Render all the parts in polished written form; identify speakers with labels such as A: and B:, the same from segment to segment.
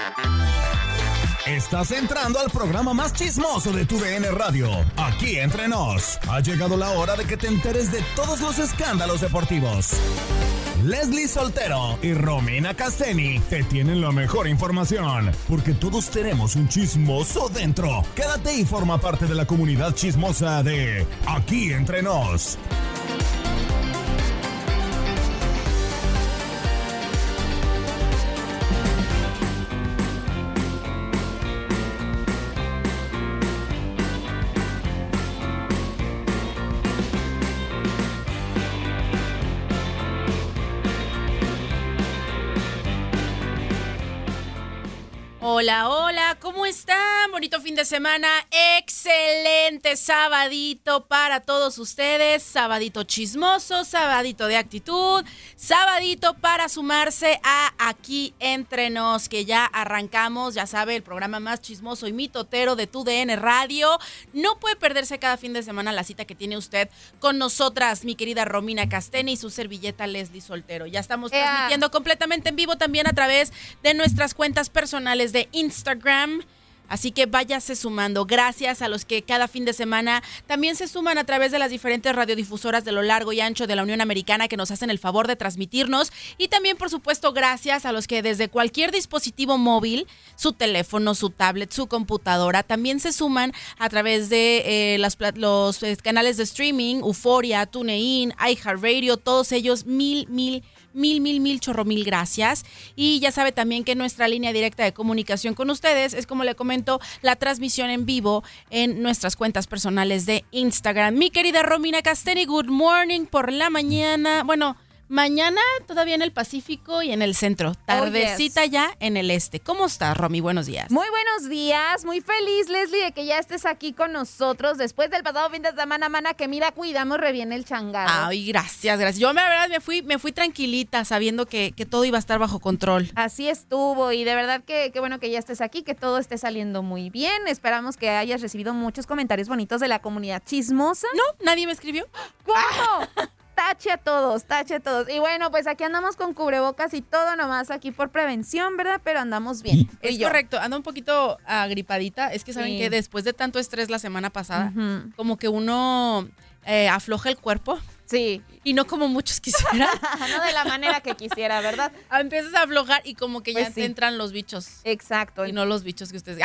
A: Estás entrando al programa más chismoso de tu DN Radio. Aquí entre nos. Ha llegado la hora de que te enteres de todos los escándalos deportivos. Leslie Soltero y Romina Casteni te tienen la mejor información, porque todos tenemos un chismoso dentro. Quédate y forma parte de la comunidad chismosa de Aquí entre nos.
B: Hola, hola, ¿cómo están? Bonito fin de semana, excelente sabadito para todos ustedes, sabadito chismoso, sabadito de actitud, sabadito para sumarse a Aquí Entre Nos, que ya arrancamos, ya sabe, el programa más chismoso y mitotero de tu DN Radio. No puede perderse cada fin de semana la cita que tiene usted con nosotras, mi querida Romina Casteni y su servilleta Leslie Soltero. Ya estamos transmitiendo completamente en vivo también a través de nuestras cuentas personales de Instagram, así que váyase sumando. Gracias a los que cada fin de semana también se suman a través de las diferentes radiodifusoras de lo largo y ancho de la Unión Americana que nos hacen el favor de transmitirnos, y también por supuesto gracias a los que desde cualquier dispositivo móvil, su teléfono, su tablet, su computadora, también se suman a través de los canales de streaming, Euforia, TuneIn, iHeartRadio, todos ellos mil gracias. Y ya sabe también que nuestra línea directa de comunicación con ustedes es, como le comento, la transmisión en vivo en nuestras cuentas personales de Instagram. Mi querida Romina Casteni, good morning por la mañana. Bueno, mañana todavía en el Pacífico y en el centro. Tardecita ya en el este. ¿Cómo estás, Romy? Buenos días.
C: Muy buenos días. Muy feliz, Leslie, de que ya estés aquí con nosotros después del pasado fin de semana, mana, que mira, cuidamos re bien el changarro.
B: Ay, gracias. Yo, la verdad, me fui tranquilita sabiendo que todo iba a estar bajo control.
C: Así estuvo, y de verdad que bueno que ya estés aquí, que todo esté saliendo muy bien. Esperamos que hayas recibido muchos comentarios bonitos de la comunidad chismosa.
B: No, nadie me escribió.
C: ¿Cómo? Tache a todos. Y bueno, pues aquí andamos con cubrebocas y todo, nomás aquí por prevención, ¿verdad? Pero andamos bien.
B: Es correcto, ando un poquito agripadita. Es que saben que después de tanto estrés la semana pasada, como que uno afloja el cuerpo.
C: Sí.
B: Y no como muchos quisieran.
C: No de la manera que quisiera, ¿verdad?
B: Empiezas a aflojar y como que
C: pues
B: ya te entran los bichos.
C: Exacto.
B: Y no los bichos que ustedes...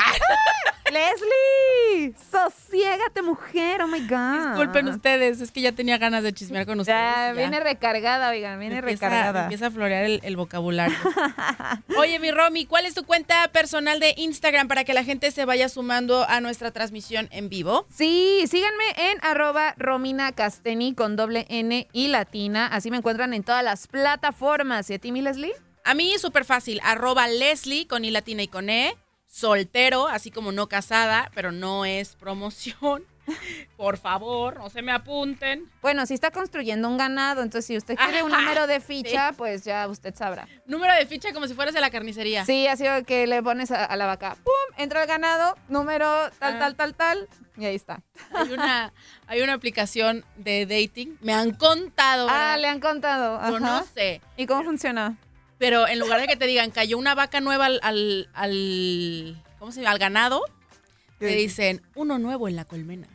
C: ¡Leslie! ¡Sosiégate, mujer! ¡Oh, my God!
B: Disculpen ustedes, es que ya tenía ganas de chismear con ustedes.
C: Ya viene recargada, oigan, recargada.
B: Empieza a florear el vocabulario. Oye, mi Romy, ¿cuál es tu cuenta personal de Instagram para que la gente se vaya sumando a nuestra transmisión en vivo?
C: Sí, síganme en @RominaCasteni con doble N y latina. Así me encuentran en todas las plataformas. ¿Y a ti, mi Leslie?
B: A mí súper fácil, @Leslie con I latina y con E. Soltero, así como no casada, pero no es promoción. Por favor, no se me apunten.
C: Bueno, si está construyendo un ganado, entonces si usted quiere un número de ficha, sí, pues ya usted sabrá.
B: Número de ficha como si fueras de la carnicería.
C: Sí, así que le pones a la vaca. ¡Pum! Entra el ganado, número tal, y ahí está.
B: Hay una aplicación de dating. Me han contado, ¿verdad?
C: Le han contado.
B: Yo no sé.
C: ¿Y cómo funciona?
B: Pero en lugar de que te digan, cayó una vaca nueva al ¿cómo se llama? Al ganado, te dicen, uno nuevo en la colmena.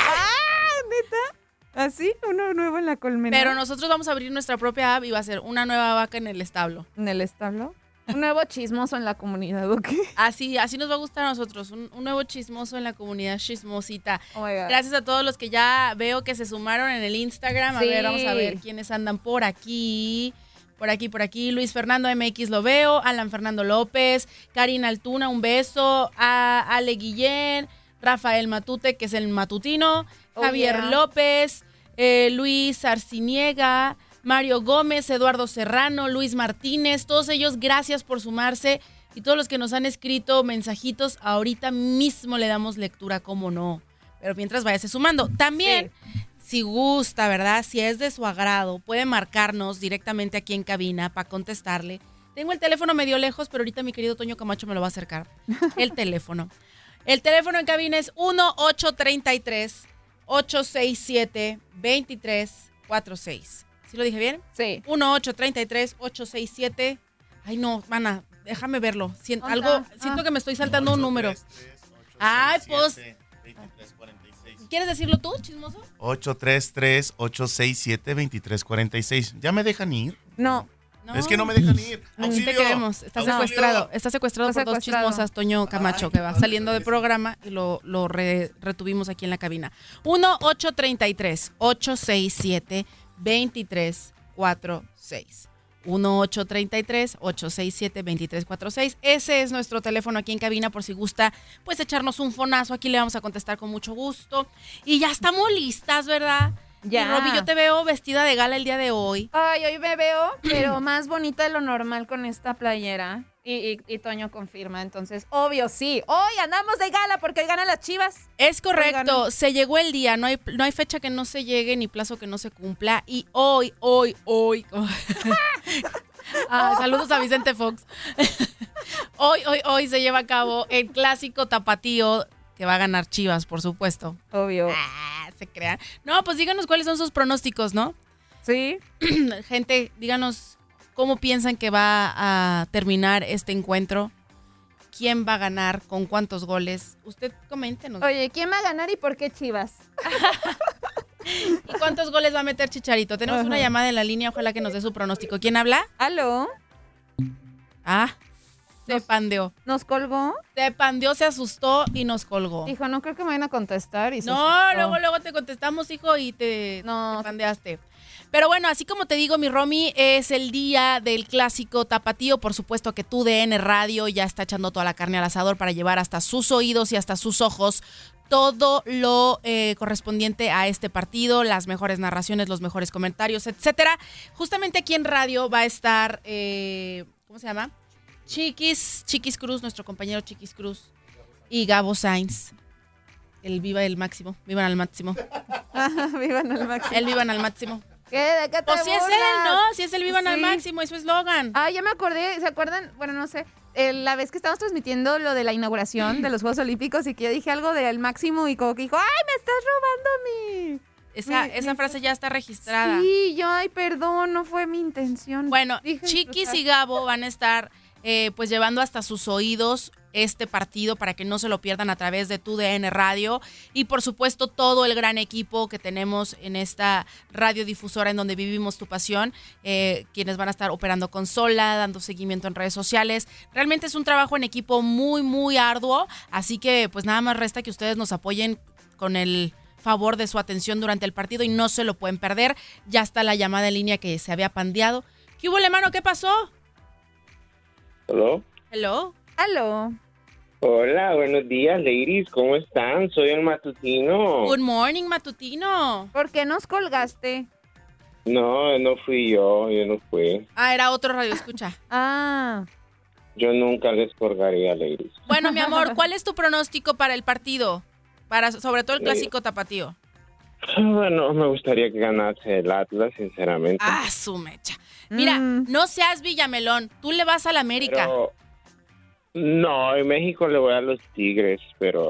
C: ¿Neta? ¿Así? ¿Uno nuevo en la colmena?
B: Pero nosotros vamos a abrir nuestra propia app y va a ser una nueva vaca en el establo.
C: ¿En el establo? Un nuevo chismoso en la comunidad, ¿ok?
B: Así nos va a gustar a nosotros, un nuevo chismoso en la comunidad chismosita.
C: Oh my God.
B: Gracias a todos los que ya veo que se sumaron en el Instagram.
C: Sí.
B: A ver, vamos a ver quiénes andan por aquí. Por aquí, Luis Fernando MX lo veo, Alan Fernando López, Karina Altuna, un beso, a Ale Guillén, Rafael Matute, que es el matutino, Javier López, Luis Arciniega, Mario Gómez, Eduardo Serrano, Luis Martínez, todos ellos gracias por sumarse, y todos los que nos han escrito mensajitos, ahorita mismo le damos lectura, cómo no, pero mientras váyase sumando. También... Sí. Si gusta, ¿verdad? Si es de su agrado, puede marcarnos directamente aquí en cabina para contestarle. Tengo el teléfono medio lejos, pero ahorita mi querido Toño Camacho me lo va a acercar. El teléfono. El teléfono en cabina es 1-833-867-2346. ¿Sí lo dije bien?
C: Sí.
B: 1-833-867 Ay, no, mana, déjame verlo. Siento que me estoy saltando un número. Ay, pues. ¿Quieres decirlo tú, chismoso?
D: 833-867-2346. ¿Ya me dejan ir?
C: No.
D: Es que no me dejan ir.
B: Sí te queremos. Está secuestrado. Está secuestrado por dos chismosas, Toño Camacho, que va saliendo del programa y lo retuvimos aquí en la cabina. 1-833-867-2346. 1-833-867-2346. Ese es nuestro teléfono aquí en cabina por si gusta, pues echarnos un fonazo. Aquí le vamos a contestar con mucho gusto. Y ya estamos listas, ¿verdad?
C: Ya.
B: Y Roby, yo te veo vestida de gala el día de hoy.
C: Ay, hoy me veo, pero más bonita de lo normal con esta playera. Y Toño confirma, entonces, obvio, sí. Hoy andamos de gala porque hoy ganan las Chivas.
B: Es correcto, se llegó el día, no hay fecha que no se llegue ni plazo que no se cumpla. Y hoy. Saludos a Vicente Fox. Hoy se lleva a cabo el clásico tapatío que va a ganar Chivas, por supuesto.
C: Obvio.
B: Se crean. No, pues díganos cuáles son sus pronósticos, ¿no?
C: Sí.
B: Gente, díganos cómo piensan que va a terminar este encuentro. ¿Quién va a ganar? ¿Con cuántos goles? Usted coméntenos.
C: Oye, ¿quién va a ganar y por qué Chivas?
B: ¿Y cuántos goles va a meter Chicharito? Tenemos una llamada en la línea, ojalá que nos dé su pronóstico. ¿Quién habla?
C: ¿Aló?
B: Se pandeó.
C: ¿Nos colgó?
B: Se pandeó, se asustó y nos colgó.
C: Hijo, no creo que me vayan a contestar.
B: No, luego te contestamos, hijo, y te pandeaste. Pero bueno, así como te digo, mi Romy, es el día del clásico tapatío. Por supuesto que TUDN Radio ya está echando toda la carne al asador para llevar hasta sus oídos y hasta sus ojos todo lo correspondiente a este partido, las mejores narraciones, los mejores comentarios, etcétera. Justamente aquí en radio va a estar, ¿cómo se llama? Chiquis Cruz, nuestro compañero Chiquis Cruz, y Gabo Sainz. El vivan al máximo.
C: Vivan al máximo.
B: El vivan al máximo.
C: ¿Qué? ¿De qué te
B: Pues si es él, ¿no? Si es el vivan al máximo, es su eslogan.
C: Ya me acordé, ¿se acuerdan? Bueno, no sé, la vez que estábamos transmitiendo lo de la inauguración de los Juegos Olímpicos y que yo dije algo del máximo y como que dijo, ¡ay, me estás robando
B: Esa frase ya está registrada.
C: Sí, perdón, no fue mi intención.
B: Bueno, Chiquis y Gabo van a estar pues llevando hasta sus oídos este partido para que no se lo pierdan a través de TUDN Radio y por supuesto todo el gran equipo que tenemos en esta radiodifusora en donde vivimos tu pasión, quienes van a estar operando consola, dando seguimiento en redes sociales. Realmente es un trabajo en equipo muy, muy arduo, así que pues nada más resta que ustedes nos apoyen con el favor de su atención durante el partido y no se lo pueden perder. Ya está la llamada en línea que se había pandeado. ¿Qué hubo, hermano? ¿Qué pasó?
E: Hello.
C: Aló.
E: Hola, buenos días, ladies. ¿Cómo están? Soy el matutino.
B: Good morning, matutino.
C: ¿Por qué nos colgaste?
E: No fui yo no fui.
B: Era otro radio escucha.
E: Yo nunca les colgaría, ladies.
B: Bueno, mi amor, ¿cuál es tu pronóstico para el partido? Sobre todo el clásico tapatío.
E: Bueno, me gustaría que ganase el Atlas, sinceramente.
B: Su mecha. Mira, no seas Villamelón, tú le vas al América.
E: No, en México le voy a los Tigres, pero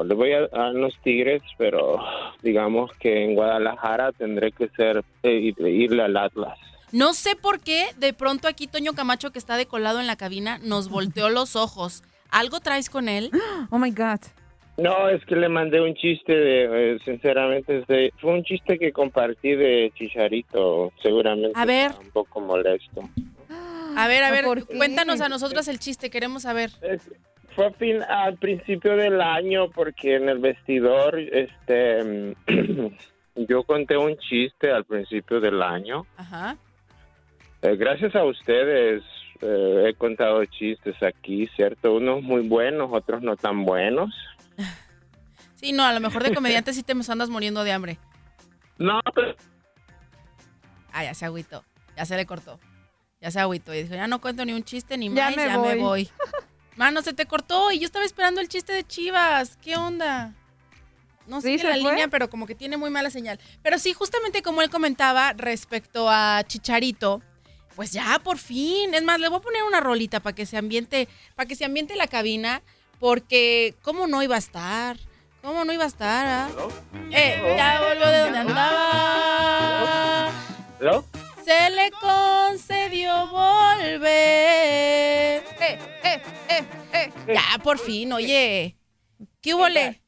E: digamos que en Guadalajara tendré que irle al Atlas.
B: No sé por qué, de pronto aquí Toño Camacho, que está decolado en la cabina, nos volteó los ojos. ¿Algo traes con él?
C: Oh my God.
E: No, es que le mandé un chiste sinceramente, fue un chiste que compartí de Chicharito, seguramente.
B: A ver.
E: Un poco molesto.
B: A ver, cuéntanos a nosotros el chiste, queremos saber.
E: Fue al principio del año porque en el vestidor, yo conté un chiste al principio del año.
B: Ajá.
E: Gracias a ustedes he contado chistes aquí, ¿cierto? Unos muy buenos, otros no tan buenos.
B: Sí, no, a lo mejor de comediante sí te andas muriendo de hambre.
E: No, pero...
B: Ya se agüitó, ya se le cortó. Ya se agüitó y dijo, ya no cuento ni un chiste ni más, ya me voy. Mano, se te cortó y yo estaba esperando el chiste de Chivas. ¿Qué onda? No sé la línea, pero como que tiene muy mala señal. Pero sí, justamente como él comentaba respecto a Chicharito, pues ya, por fin. Es más, le voy a poner una rolita para que se ambiente la cabina, porque ¿cómo no iba a estar? ¿Cómo no iba a estar? Ya volvió de donde andaba.
E: ¿Hello?
B: Se le concedió volver. Ya, por fin, oye. ¿Qué hubo, le?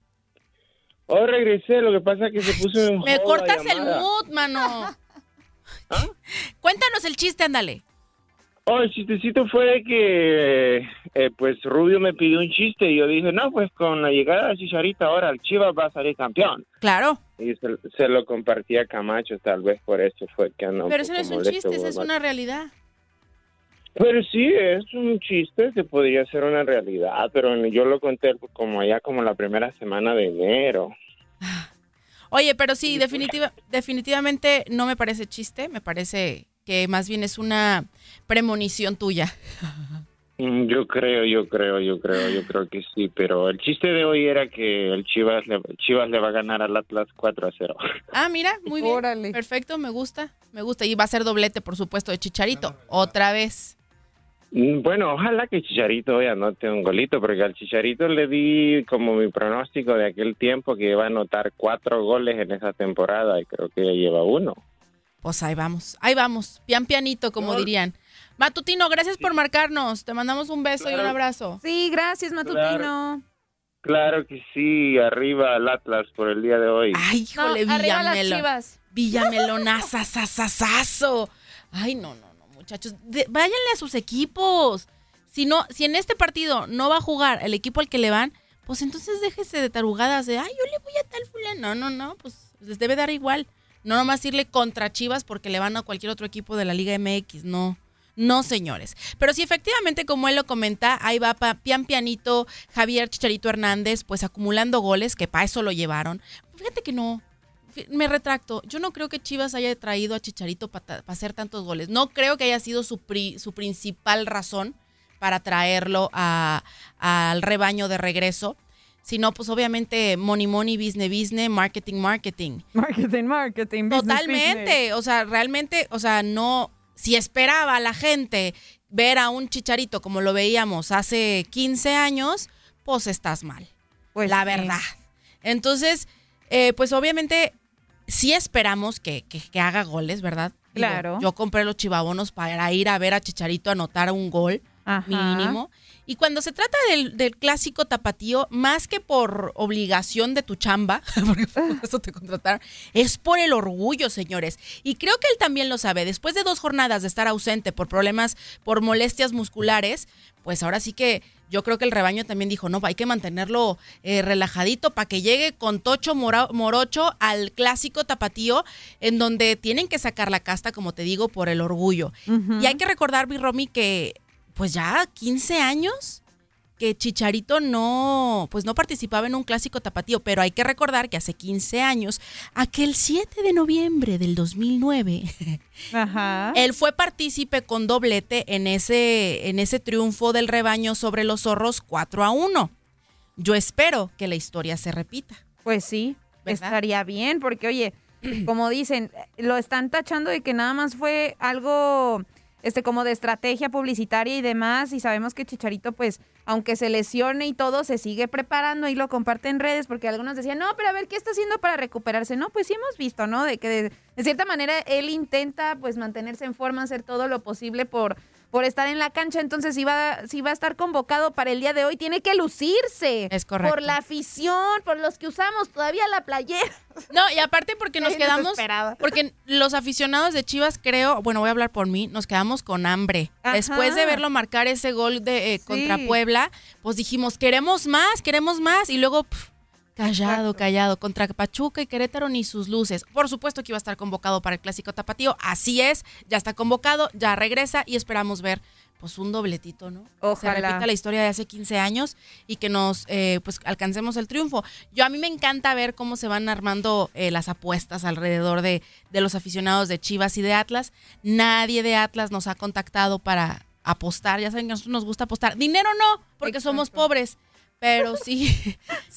E: Oh, regresé, lo que pasa es que se puso en
B: Me
E: hold
B: cortas
E: la
B: el
E: llamada.
B: mood, mano. Cuéntanos el chiste, ándale.
E: Oh, el chistecito fue de que, pues, Rubio me pidió un chiste y yo dije, no, pues, con la llegada de Chicharito ahora el Chivas va a salir campeón.
B: Claro.
E: Y se lo compartí a Camacho, tal vez por eso fue que anda un
B: Pero eso no
E: poco
B: es un
E: molesto,
B: chiste, esa es
E: ¿verdad?
B: una realidad.
E: Pero sí, es un chiste que podría ser una realidad, pero yo lo conté como allá como la primera semana de enero.
B: Oye, pero sí, definitivamente no me parece chiste, me parece que más bien es una premonición tuya.
E: Yo creo que sí, pero el chiste de hoy era que el Chivas le va a ganar al Atlas 4-0.
B: Ah, mira, muy bien.
C: Órale.
B: Perfecto, me gusta. Y va a ser doblete, por supuesto, de Chicharito. Otra vez.
E: Bueno, ojalá que Chicharito hoy anote un golito, porque al Chicharito le di como mi pronóstico de aquel tiempo que iba a anotar 4 goles en esa temporada y creo que ya lleva 1.
B: Pues ahí vamos, pian pianito, como dirían. Matutino, gracias por marcarnos. Te mandamos un beso y un abrazo.
C: Sí, gracias, Matutino.
E: Claro que sí, arriba al Atlas por el día de hoy.
B: Ay, híjole,
C: No, arriba las
B: Villamelón.
C: Chivas.
B: Villamelonazazazazo. Ay, no, muchachos. Váyanle a sus equipos. Si en este partido no va a jugar el equipo al que le van, pues entonces déjese de tarugadas de, ay, yo le voy a tal fulano. No, pues les debe dar igual. No nomás irle contra Chivas porque le van a cualquier otro equipo de la Liga MX, no, señores. Pero sí, efectivamente, como él lo comenta, ahí va pian pianito Javier Chicharito Hernández, pues acumulando goles, que para eso lo llevaron. Fíjate que no, me retracto, yo no creo que Chivas haya traído a Chicharito para hacer tantos goles. No creo que haya sido su principal razón para traerlo al rebaño de regreso. Sino, pues obviamente, money, business, marketing.
C: Marketing, business,
B: Totalmente,
C: business.
B: o sea, realmente, no, si esperaba la gente ver a un Chicharito como lo veíamos hace 15 años, pues estás mal,
C: Pues
B: la
C: sí.
B: verdad. Entonces, pues obviamente, sí esperamos que haga goles, ¿verdad? Digo,
C: Claro.
B: yo compré los chivabonos para ir a ver a Chicharito anotar un gol
C: Ajá.
B: mínimo. Y cuando se trata del clásico tapatío, más que por obligación de tu chamba, porque por eso te contrataron, es por el orgullo, señores. Y creo que él también lo sabe. Después de 2 jornadas de estar ausente por problemas, por molestias musculares, pues ahora sí que yo creo que el rebaño también dijo, no, hay que mantenerlo relajadito para que llegue con tocho morocho al clásico tapatío, en donde tienen que sacar la casta, como te digo, por el orgullo.
C: Ujú.
B: Y hay que recordar, mi Romy, que pues ya 15 años que Chicharito no participaba en un clásico tapatío, pero hay que recordar que hace 15 años, aquel 7 de noviembre del 2009,
C: Ajá.
B: él fue partícipe con doblete en ese triunfo del rebaño sobre los zorros 4-1. Yo espero que la historia se repita.
C: Pues sí,
B: ¿Verdad?
C: estaría bien, porque oye, como dicen, lo están tachando de que nada más fue algo como de estrategia publicitaria y demás, y sabemos que Chicharito, pues, aunque se lesione y todo, se sigue preparando y lo comparte en redes, porque algunos decían, no, pero a ver, ¿qué está haciendo para recuperarse? No, pues sí hemos visto, ¿no? De que de cierta manera él intenta, pues, mantenerse en forma, hacer todo lo posible por estar en la cancha. Entonces, si va a estar convocado para el día de hoy, tiene que lucirse.
B: Es correcto.
C: Por la afición, por los que usamos todavía la playera.
B: No, y aparte porque nos
C: Bien
B: quedamos,
C: desesperada.
B: porque los aficionados de Chivas, creo, bueno, voy a hablar por mí, nos quedamos con hambre.
C: Ajá.
B: Después de verlo marcar ese gol de contra
C: Sí.
B: Puebla, pues dijimos, queremos más, y luego callado, contra Pachuca y Querétaro ni sus luces. Por supuesto que iba a estar convocado para el Clásico Tapatío, así es, ya está convocado, ya regresa y esperamos ver pues un dobletito, ¿no?
C: Ojalá.
B: Se repita la historia de hace 15 años y que nos pues alcancemos el triunfo. A mí me encanta ver cómo se van armando las apuestas alrededor de los aficionados de Chivas y de Atlas. Nadie de Atlas nos ha contactado para apostar. Ya saben que a nosotros nos gusta apostar. Dinero no, porque
C: Exacto.
B: somos pobres, pero sí,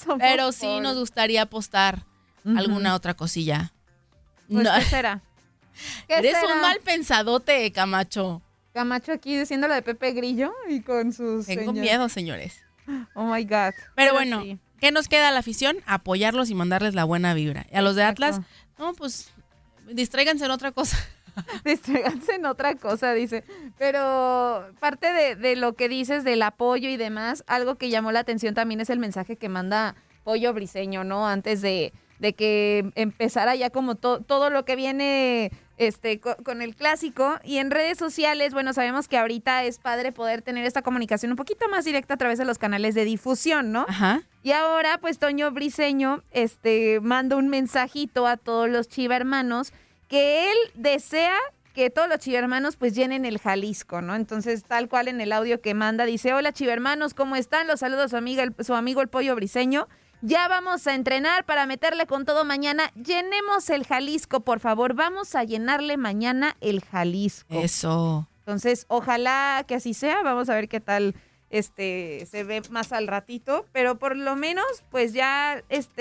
B: nos gustaría apostar alguna otra cosilla.
C: Pues,
B: No,
C: ¿qué será? ¿Qué
B: eres
C: será?
B: un mal pensadote, Camacho.
C: Camacho aquí diciendo lo de Pepe Grillo y con sus
B: Tengo
C: señas.
B: miedo, señores.
C: Oh my God.
B: Pero bueno,
C: sí.
B: ¿qué nos queda a la afición? Apoyarlos y mandarles la buena vibra. Y a los de Atlas,
C: Exacto.
B: no, pues distráiganse en otra cosa.
C: Distráiganse en otra cosa, dice. Pero parte de lo que dices del apoyo y demás, algo que llamó la atención también es el mensaje que manda Pollo Briseño, ¿no? Antes de que empezara ya como todo lo que viene con el clásico. Y en redes sociales, bueno, sabemos que ahorita es padre poder tener esta comunicación un poquito más directa a través de los canales de difusión, ¿no?
B: Ajá.
C: Y ahora, pues, Toño Briseño manda un mensajito a todos los chivermanos que él desea que todos los chivermanos pues llenen el Jalisco, ¿no? Entonces, tal cual en el audio que manda, dice: hola chivermanos, ¿cómo están? Los saludos su amigo el Pollo Briseño. Ya vamos a entrenar para meterle con todo mañana. Llenemos el Jalisco, por favor. Vamos a llenarle mañana el Jalisco.
B: Eso.
C: Entonces, ojalá que así sea. Vamos a ver qué tal se ve más al ratito. Pero por lo menos, pues ya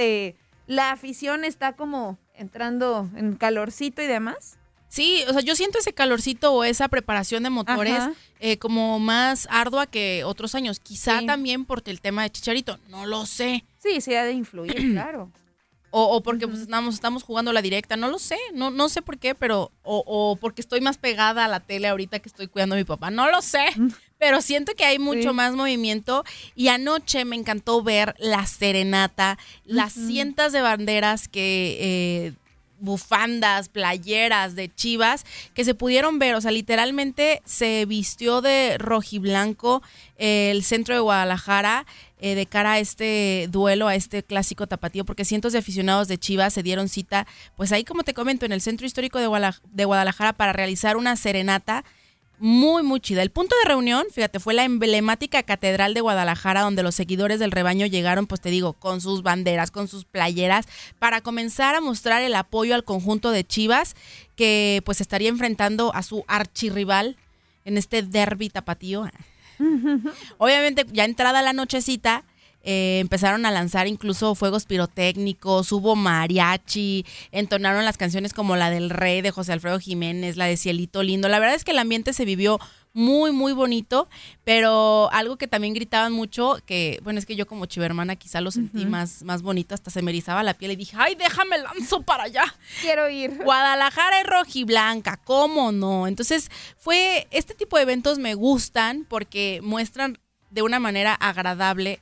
C: la afición está como entrando en calorcito y demás.
B: Sí, o sea, yo siento ese calorcito o esa preparación de motores como más ardua que otros años. Quizá también porque el tema de Chicharito, no lo sé.
C: Sí, ha de influir, claro.
B: O porque pues, estamos jugando la directa, no lo sé, no sé por qué, pero o porque estoy más pegada a la tele ahorita que estoy cuidando a mi papá, no lo sé, pero siento que hay mucho más movimiento. Y anoche me encantó ver la serenata, las cientos de banderas que... bufandas, playeras de Chivas que se pudieron ver, o sea, literalmente se vistió de rojiblanco el centro de Guadalajara de cara a este duelo, a este clásico tapatío, porque cientos de aficionados de Chivas se dieron cita, pues ahí, como te comento, en el centro histórico de Guadalajara para realizar una serenata muy, muy chida. El punto de reunión, fíjate, fue la emblemática Catedral de Guadalajara, donde los seguidores del rebaño llegaron, pues te digo, con sus banderas, con sus playeras, para comenzar a mostrar el apoyo al conjunto de Chivas, que pues estaría enfrentando a su archirrival en este derbi tapatío. Obviamente, ya entrada la nochecita, empezaron a lanzar incluso fuegos pirotécnicos, hubo mariachi, entonaron las canciones como la del Rey de José Alfredo Jiménez, la de Cielito Lindo. La verdad es que el ambiente se vivió muy, muy bonito, pero algo que también gritaban mucho, que bueno, es que yo como chivermana quizá lo sentí más bonito, hasta se me erizaba la piel y dije, ¡ay, déjame lanzo para allá!
C: Quiero ir.
B: Guadalajara es rojiblanca, ¿cómo no? Entonces, este tipo de eventos me gustan porque muestran de una manera agradable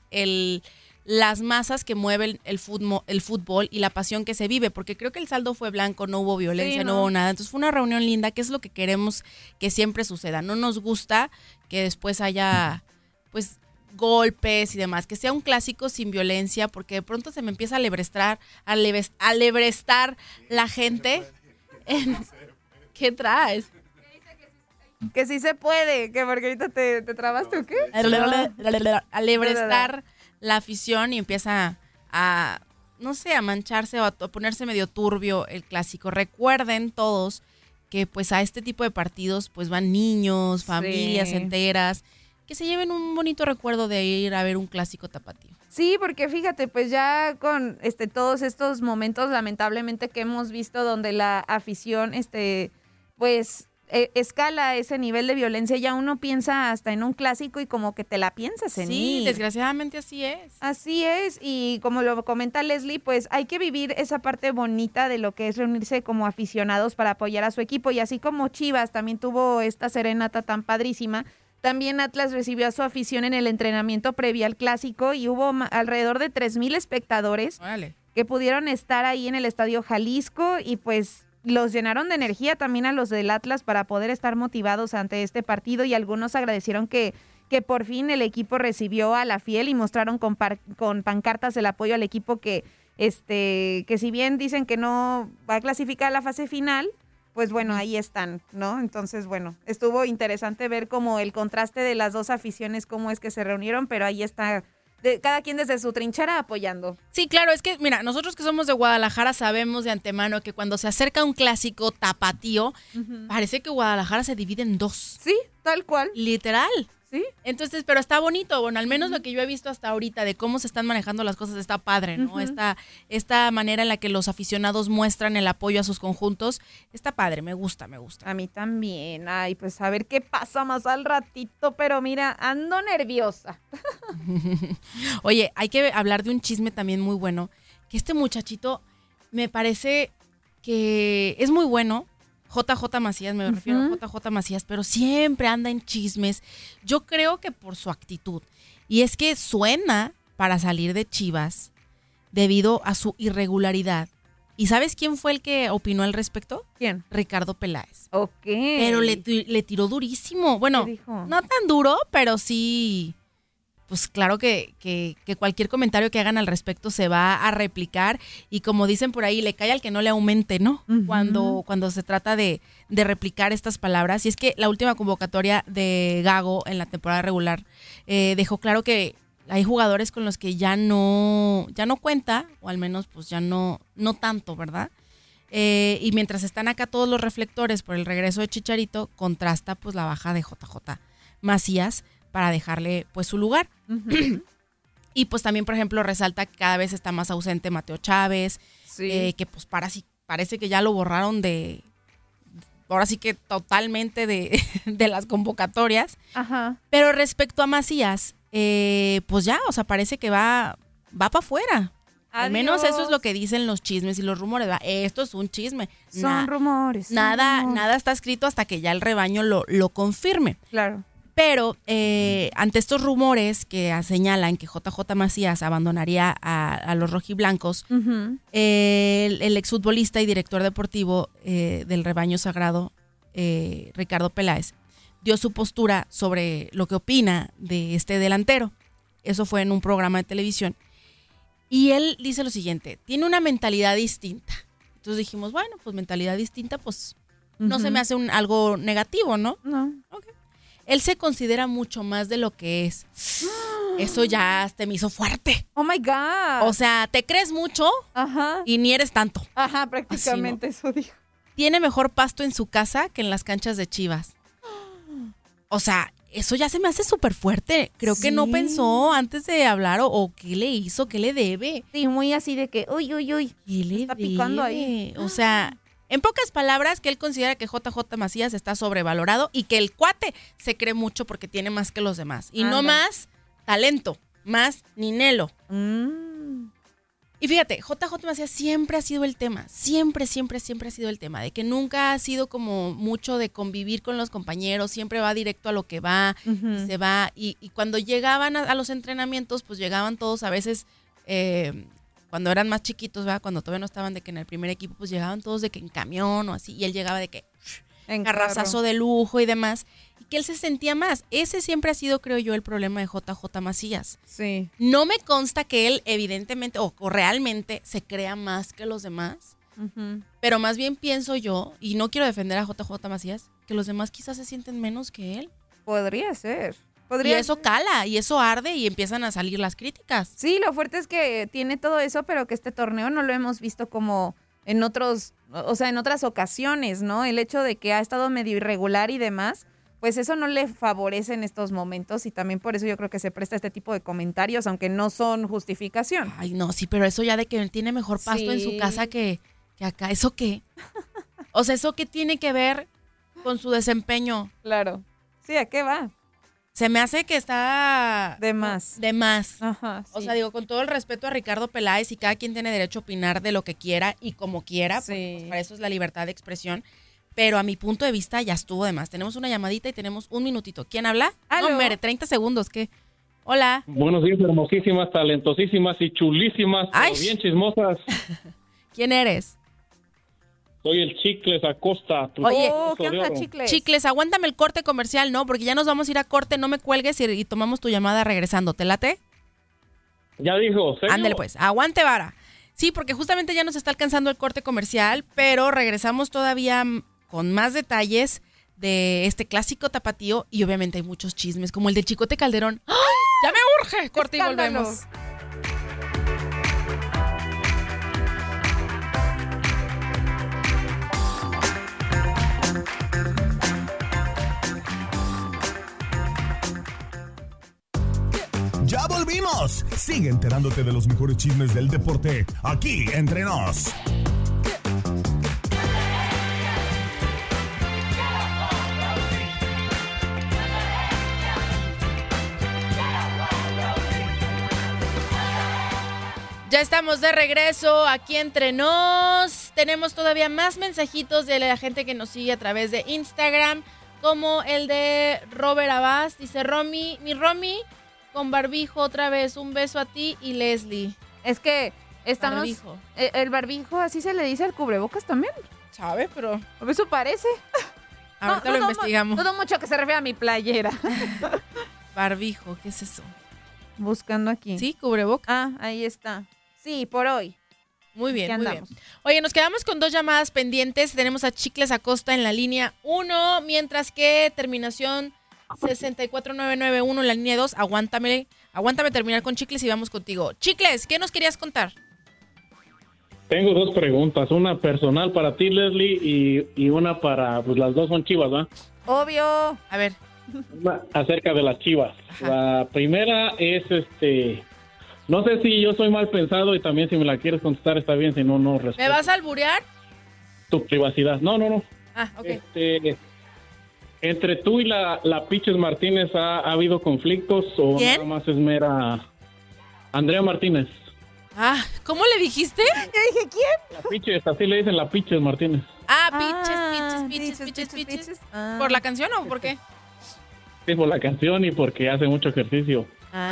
B: las masas que mueven el fútbol y la pasión que se vive, porque creo que el saldo fue blanco, no hubo violencia, no hubo nada. Entonces fue una reunión linda, que es lo que queremos que siempre suceda. No nos gusta que después haya pues golpes y demás, que sea un clásico sin violencia, porque de pronto se me empieza a alebrestar la gente. ¿Qué traes?
C: Que sí se puede, que porque ahorita te trabaste o qué.
B: Alebrestar la afición y empieza a, no sé, a mancharse o a ponerse medio turbio el clásico. Recuerden todos que pues a este tipo de partidos pues van niños, familias enteras, que se lleven un bonito recuerdo de ir a ver un clásico tapatío.
C: Sí, porque fíjate, pues ya con todos estos momentos lamentablemente que hemos visto donde la afición pues escala ese nivel de violencia, ya uno piensa hasta en un clásico y como que te la piensas en ir.
B: Sí, desgraciadamente así es.
C: Así es, y como lo comenta Leslie, pues hay que vivir esa parte bonita de lo que es reunirse como aficionados para apoyar a su equipo, y así como Chivas también tuvo esta serenata tan padrísima, también Atlas recibió a su afición en el entrenamiento previo al clásico y hubo alrededor de 3,000 espectadores que pudieron estar ahí en el Estadio Jalisco y pues los llenaron de energía también a los del Atlas para poder estar motivados ante este partido, y algunos agradecieron que por fin el equipo recibió a la fiel y mostraron con pancartas el apoyo al equipo que si bien dicen que no va a clasificar a la fase final, pues bueno, ahí están, ¿no? Entonces, bueno, estuvo interesante ver como el contraste de las dos aficiones, cómo es que se reunieron, pero ahí está cada quien desde su trinchera apoyando.
B: Sí, claro, es que, mira, nosotros que somos de Guadalajara sabemos de antemano que cuando se acerca un clásico tapatío, parece que Guadalajara se divide en dos.
C: Sí, tal cual.
B: Literal.
C: Sí.
B: Entonces, pero está bonito, bueno, al menos lo que yo he visto hasta ahorita de cómo se están manejando las cosas está padre, ¿no? Esta manera en la que los aficionados muestran el apoyo a sus conjuntos, está padre, me gusta.
C: A mí también, ay, pues a ver qué pasa más al ratito, pero mira, ando nerviosa.
B: Oye, hay que hablar de un chisme también muy bueno, que este muchachito me parece que es muy bueno, JJ Macías, me refiero a JJ Macías, pero siempre anda en chismes. Yo creo que por su actitud. Y es que suena para salir de Chivas debido a su irregularidad. ¿Y sabes quién fue el que opinó al respecto?
C: ¿Quién?
B: Ricardo Peláez.
C: Ok.
B: Pero le tiró durísimo. Bueno,
C: ¿Qué dijo?
B: no tan duro, pero sí, pues claro que cualquier comentario que hagan al respecto se va a replicar. Y como dicen por ahí, le cae al que no le aumente, ¿no? Cuando se trata de replicar estas palabras. Y es que la última convocatoria de Gago en la temporada regular dejó claro que hay jugadores con los que ya no cuenta, o al menos pues ya no tanto, ¿verdad? Y mientras están acá todos los reflectores por el regreso de Chicharito, contrasta pues la baja de JJ Macías para dejarle pues su lugar. Y pues también, por ejemplo, resalta que cada vez está más ausente Mateo Chávez, que pues parece que ya lo borraron ahora sí que totalmente de las convocatorias.
C: Ajá.
B: Pero respecto a Macías, pues ya, o sea, parece que va para afuera. Al menos eso es lo que dicen los chismes y los rumores. ¿Va? Esto es un chisme.
C: Son rumores.
B: Nada está escrito hasta que ya el rebaño lo confirme.
C: Claro.
B: Pero ante estos rumores que señalan que JJ Macías abandonaría a los rojiblancos, el exfutbolista y director deportivo del rebaño sagrado, Ricardo Peláez, dio su postura sobre lo que opina de este delantero. Eso fue en un programa de televisión. Y él dice lo siguiente: tiene una mentalidad distinta. Entonces dijimos, bueno, pues mentalidad distinta, pues no se me hace algo negativo, ¿no?
C: No.
B: Okay. Él se considera mucho más de lo que es. Eso ya te me hizo fuerte.
C: Oh my God.
B: O sea, te crees mucho y ni eres tanto.
C: Ajá, prácticamente
B: Así, ¿no?
C: eso dijo.
B: Tiene mejor pasto en su casa que en las canchas de Chivas. O sea, eso ya se me hace súper fuerte. Creo que no pensó antes de hablar o qué le hizo, qué le debe.
C: Sí, muy así de que, uy.
B: ¿Qué le
C: está picando ahí.
B: O sea, en pocas palabras, que él considera que JJ Macías está sobrevalorado y que el cuate se cree mucho porque tiene más que los demás. Y no más talento, más Ninelo. Y fíjate, JJ Macías siempre ha sido el tema, siempre ha sido el tema, de que nunca ha sido como mucho de convivir con los compañeros, siempre va directo a lo que va, y se va, y cuando llegaban a los entrenamientos, pues llegaban todos a veces, cuando eran más chiquitos, ¿verdad? Cuando todavía no estaban de que en el primer equipo, pues llegaban todos de que en camión o así, y él llegaba de que
C: En
B: carrazazo de lujo y demás, y que él se sentía más. Ese siempre ha sido, creo yo, el problema de JJ Macías.
C: Sí.
B: No me consta que él evidentemente o realmente se crea más que los demás, pero más bien pienso yo, y no quiero defender a JJ Macías, que los demás quizás se sienten menos que él.
C: Podría ser.
B: Y eso cala, y eso arde, y empiezan a salir las críticas.
C: Sí, lo fuerte es que tiene todo eso, pero que este torneo no lo hemos visto como en otras ocasiones, ¿no? El hecho de que ha estado medio irregular y demás, pues eso no le favorece en estos momentos, y también por eso yo creo que se presta este tipo de comentarios, aunque no son justificación.
B: Ay, no, sí, pero eso ya de que él tiene mejor pasto en su casa que acá, ¿eso qué? O sea, ¿eso qué tiene que ver con su desempeño?
C: Claro. Sí, ¿a qué va?
B: Se me hace que está...
C: De más.
B: De más.
C: Ajá, sí.
B: O sea, digo, con todo el respeto a Ricardo Peláez, y cada quien tiene derecho a opinar de lo que quiera y como quiera, porque pues para eso es la libertad de expresión, pero a mi punto de vista ya estuvo de más. Tenemos una llamadita y tenemos un minutito. ¿Quién habla?
C: ¿Aló?
B: No, Mere, 30 segundos, ¿qué? Hola.
F: Buenos días, hermosísimas, talentosísimas y chulísimas,
B: Ay.
F: bien chismosas.
B: ¿Quién eres?
F: Soy el Chicles Acosta.
B: Oye,
C: ¿qué onda, Chicles?
B: Chicles, aguántame el corte comercial, ¿no? Porque ya nos vamos a ir a corte, no me cuelgues y tomamos tu llamada regresando. ¿Te late?
F: Ya dijo, ¿serio?
B: Ándale pues, aguante vara. Sí, porque justamente ya nos está alcanzando el corte comercial, pero regresamos todavía con más detalles de este clásico tapatío, y obviamente hay muchos chismes, como el de Chicote Calderón. ¡Ay! ¡Ya me urge! Corte
C: Escándalo.
B: Y volvemos.
A: ¡Ya volvimos! Sigue enterándote de los mejores chismes del deporte, aquí entre nos.
B: Ya estamos de regreso aquí entre nos. Tenemos todavía más mensajitos de la gente que nos sigue a través de Instagram, como el de Robert Abbas. Dice Romy, mi Romy, con barbijo otra vez. Un beso a ti y Leslie.
C: Es que estamos...
B: Barbijo.
C: El barbijo, así se le dice al cubrebocas también.
B: ¿Sabe? Pero
C: Eso parece.
B: ahorita lo investigamos.
C: Dudo mucho que se refiera a mi playera.
B: Barbijo, ¿qué es eso?
C: Buscando aquí.
B: Sí, cubrebocas.
C: Ah, ahí está. Sí, por hoy.
B: Muy bien,
C: Aquí
B: muy bien.
C: andamos.
B: Oye, nos quedamos con 2 llamadas pendientes. Tenemos a Chicles Acosta en la línea 1, mientras que terminación 64991 en la línea 2. Aguántame terminar con Chicles y vamos contigo. Chicles, ¿qué nos querías contar?
F: Tengo 2 preguntas, una personal para ti, Leslie, y una para, pues las 2 son Chivas, ¿va?
C: Obvio.
B: A ver,
F: Una acerca de las Chivas.
B: Ajá.
F: La primera es, no sé si yo soy mal pensado y también si me la quieres contestar está bien, si no, no respeto
B: ¿me vas a alburear?
F: tu privacidad. No.
B: Ah, ok.
F: Entre tú y la Piches Martínez ha habido conflictos o
B: ¿Quién?
F: nada más es mera Andrea Martínez.
B: Ah, ¿cómo le dijiste?
C: Yo dije, ¿quién?
F: La Piches, así le dicen la Piches Martínez.
B: Ah, piches.
C: Ah.
B: ¿Por la canción o por qué?
F: Es por la canción y porque hace mucho ejercicio.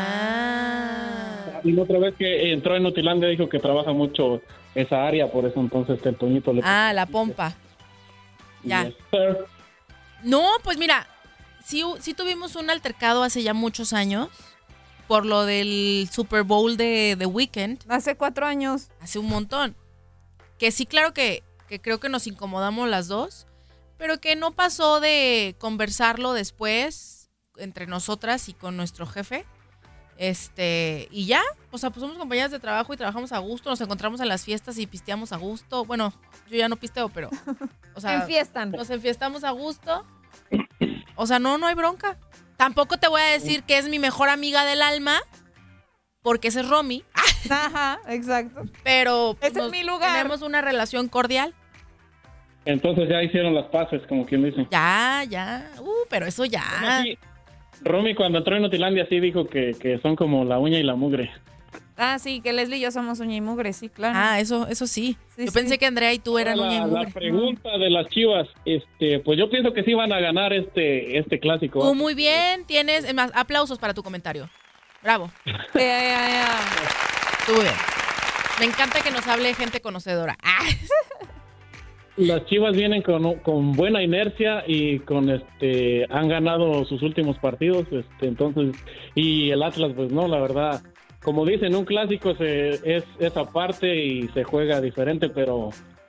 B: Ah.
F: Y la otra vez que entró en Nutilandia dijo que trabaja mucho esa área, por eso entonces el Toñito le...
B: Ah, la pompa. Ya.
F: Yes, sir.
B: No, pues mira, sí tuvimos un altercado hace ya muchos años por lo del Super Bowl de The Weeknd,
C: Hace 4 años.
B: hace un montón. Que sí, claro que creo que nos incomodamos las dos, pero que no pasó de conversarlo después entre nosotras y con nuestro jefe. Y ya, o sea, pues somos compañeras de trabajo y trabajamos a gusto, nos encontramos en las fiestas y pisteamos a gusto. Bueno, yo ya no pisteo, pero, o sea,
C: Enfiestan.
B: nos enfiestamos a gusto. O sea, no hay bronca. Tampoco te voy a decir que es mi mejor amiga del alma, porque ese es Romy,
C: Ajá, exacto.
B: pero
C: Ese es mi lugar.
B: tenemos una relación cordial.
F: Entonces ya hicieron las paces, como quien dice.
B: Ya. Pero eso ya.
F: Sí, Romy cuando entró en Nutilandia sí dijo que son como la uña y la mugre.
C: Ah, sí, que Leslie y yo somos uña y mugre, sí, claro.
B: Ah, eso sí.
C: Sí,
B: Yo
C: sí.
B: pensé que Andrea y tú eran uña y
F: La
B: mugre.
F: pregunta de las Chivas, pues yo pienso que sí van a ganar este clásico.
B: Tú muy bien, tienes, es más, aplausos para tu comentario. Bravo.
C: Ya.
B: Estuvo bien. Me encanta que nos hable gente conocedora. Ah.
F: Las Chivas vienen con buena inercia y han ganado sus últimos partidos, entonces, y el Atlas, pues no, la verdad, como dicen, un clásico es aparte y se juega diferente, pero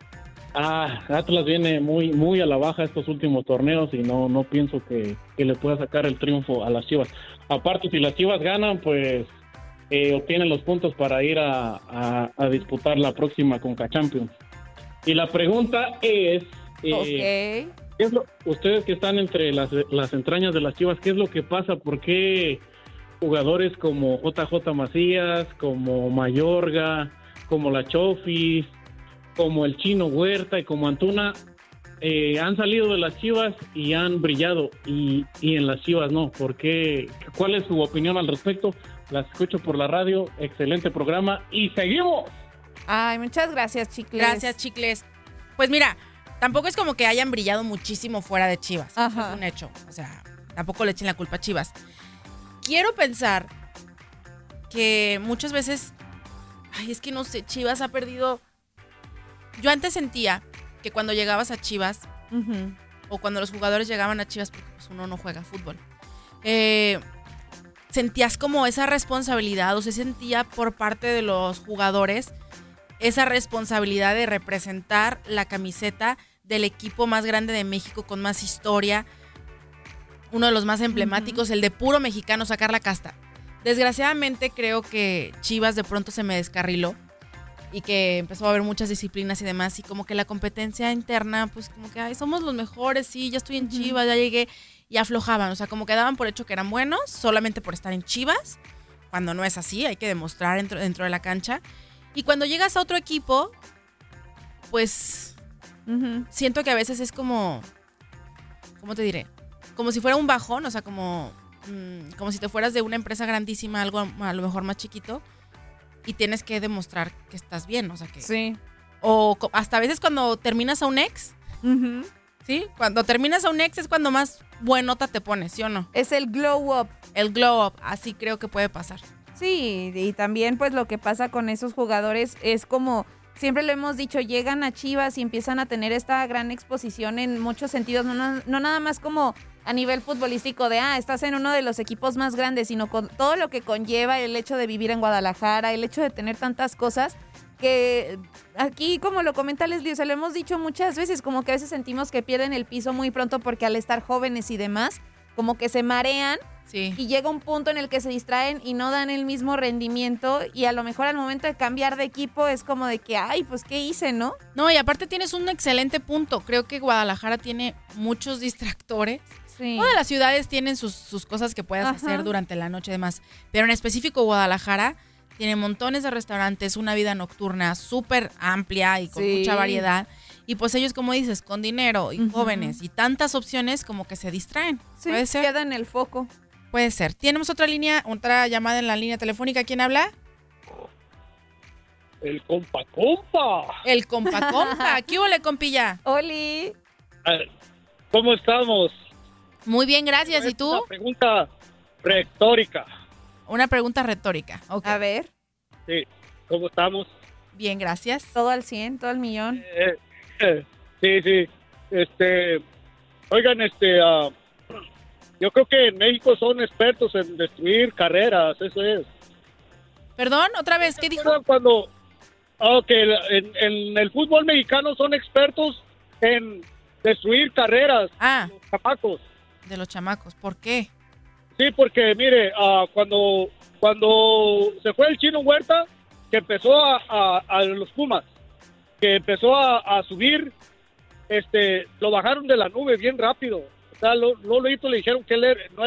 F: Atlas viene muy a la baja estos últimos torneos y no pienso que le pueda sacar el triunfo a las Chivas. Aparte, si las Chivas ganan, pues obtienen los puntos para ir a disputar la próxima Conca Champions. Y la pregunta es, ¿qué es ustedes que están entre las entrañas de las Chivas, qué es lo que pasa? ¿Por qué jugadores como JJ Macías, como Mayorga, como la Chofis, como el Chino Huerta y como Antuna han salido de las Chivas y han brillado y en las Chivas no? ¿Por qué? ¿Cuál es su opinión al respecto? Las escucho por la radio, excelente programa y seguimos.
C: Ay, muchas gracias, Chicles.
B: Gracias, Chicles. Pues mira, tampoco es como que hayan brillado muchísimo fuera de Chivas.
C: Ajá.
B: Es un hecho. O sea, tampoco le echen la culpa a Chivas. Quiero pensar que muchas veces, es que no sé, Chivas ha perdido. Yo antes sentía que cuando llegabas a Chivas,
C: Ujú.
B: o cuando los jugadores llegaban a Chivas, porque pues uno no juega fútbol, sentías como esa responsabilidad, o se sentía por parte de los jugadores esa responsabilidad de representar la camiseta del equipo más grande de México, con más historia, uno de los más emblemáticos, el de puro mexicano, sacar la casta. Desgraciadamente creo que Chivas de pronto se me descarriló y que empezó a haber muchas disciplinas y demás, y como que la competencia interna, pues como que somos los mejores, sí, ya estoy en Chivas, ya llegué, y aflojaban, o sea, como que daban por hecho que eran buenos solamente por estar en Chivas, cuando no es así, hay que demostrar dentro de la cancha. Y cuando llegas a otro equipo, pues siento que a veces es como, ¿cómo te diré? Como si fuera un bajón, o sea, como si te fueras de una empresa grandísima a algo a lo mejor más chiquito, y tienes que demostrar que estás bien, o sea que...
C: Sí.
B: O hasta a veces cuando terminas a un ex,
C: Ujú.
B: ¿sí? Cuando terminas a un ex es cuando más buenota te pones, ¿sí o no?
C: Es el glow up.
B: El glow up, así creo que puede pasar.
C: Sí, y también pues lo que pasa con esos jugadores es como, siempre lo hemos dicho, llegan a Chivas y empiezan a tener esta gran exposición en muchos sentidos, no nada más como a nivel futbolístico de, estás en uno de los equipos más grandes, sino con todo lo que conlleva el hecho de vivir en Guadalajara, el hecho de tener tantas cosas que aquí, como lo comenta Leslie, o sea, lo hemos dicho muchas veces, como que a veces sentimos que pierden el piso muy pronto porque al estar jóvenes y demás, como que se marean.
B: Sí.
C: Y llega un punto en el que se distraen y no dan el mismo rendimiento y a lo mejor al momento de cambiar de equipo es como de que, ay, pues ¿qué hice, no?
B: No, y aparte tienes un excelente punto. Creo que Guadalajara tiene muchos distractores.
C: Sí.
B: Todas las ciudades tienen sus cosas que puedes hacer durante la noche y demás. Pero en específico Guadalajara tiene montones de restaurantes, una vida nocturna súper amplia y con mucha variedad. Y pues ellos, como dices, con dinero y jóvenes y tantas opciones, como que se distraen.
C: Sí,
B: ¿Puede ser?
C: queda en el foco.
B: Puede ser. Tenemos otra llamada en la línea telefónica. ¿Quién habla?
F: El compa.
B: El compa. ¿Qué hubo, compilla?
C: Oli.
F: ¿Cómo estamos?
B: Muy bien, gracias. ¿Y tú?
F: Una pregunta retórica.
B: Una pregunta retórica. Okay.
C: A ver,
F: Sí, ¿cómo estamos?
B: Bien, gracias.
C: todo al 100, todo al millón.
F: Sí. Oigan, yo creo que en México son expertos en destruir carreras, eso es.
B: Perdón, otra vez, ¿qué dijo?
F: Cuando en el fútbol mexicano son expertos en destruir carreras, los chamacos.
B: De los chamacos, ¿por qué?
F: Sí, porque mire, cuando se fue el Chino Huerta, que empezó a los Pumas, que empezó a subir, lo bajaron de la nube bien rápido. O sea, luego le dijeron que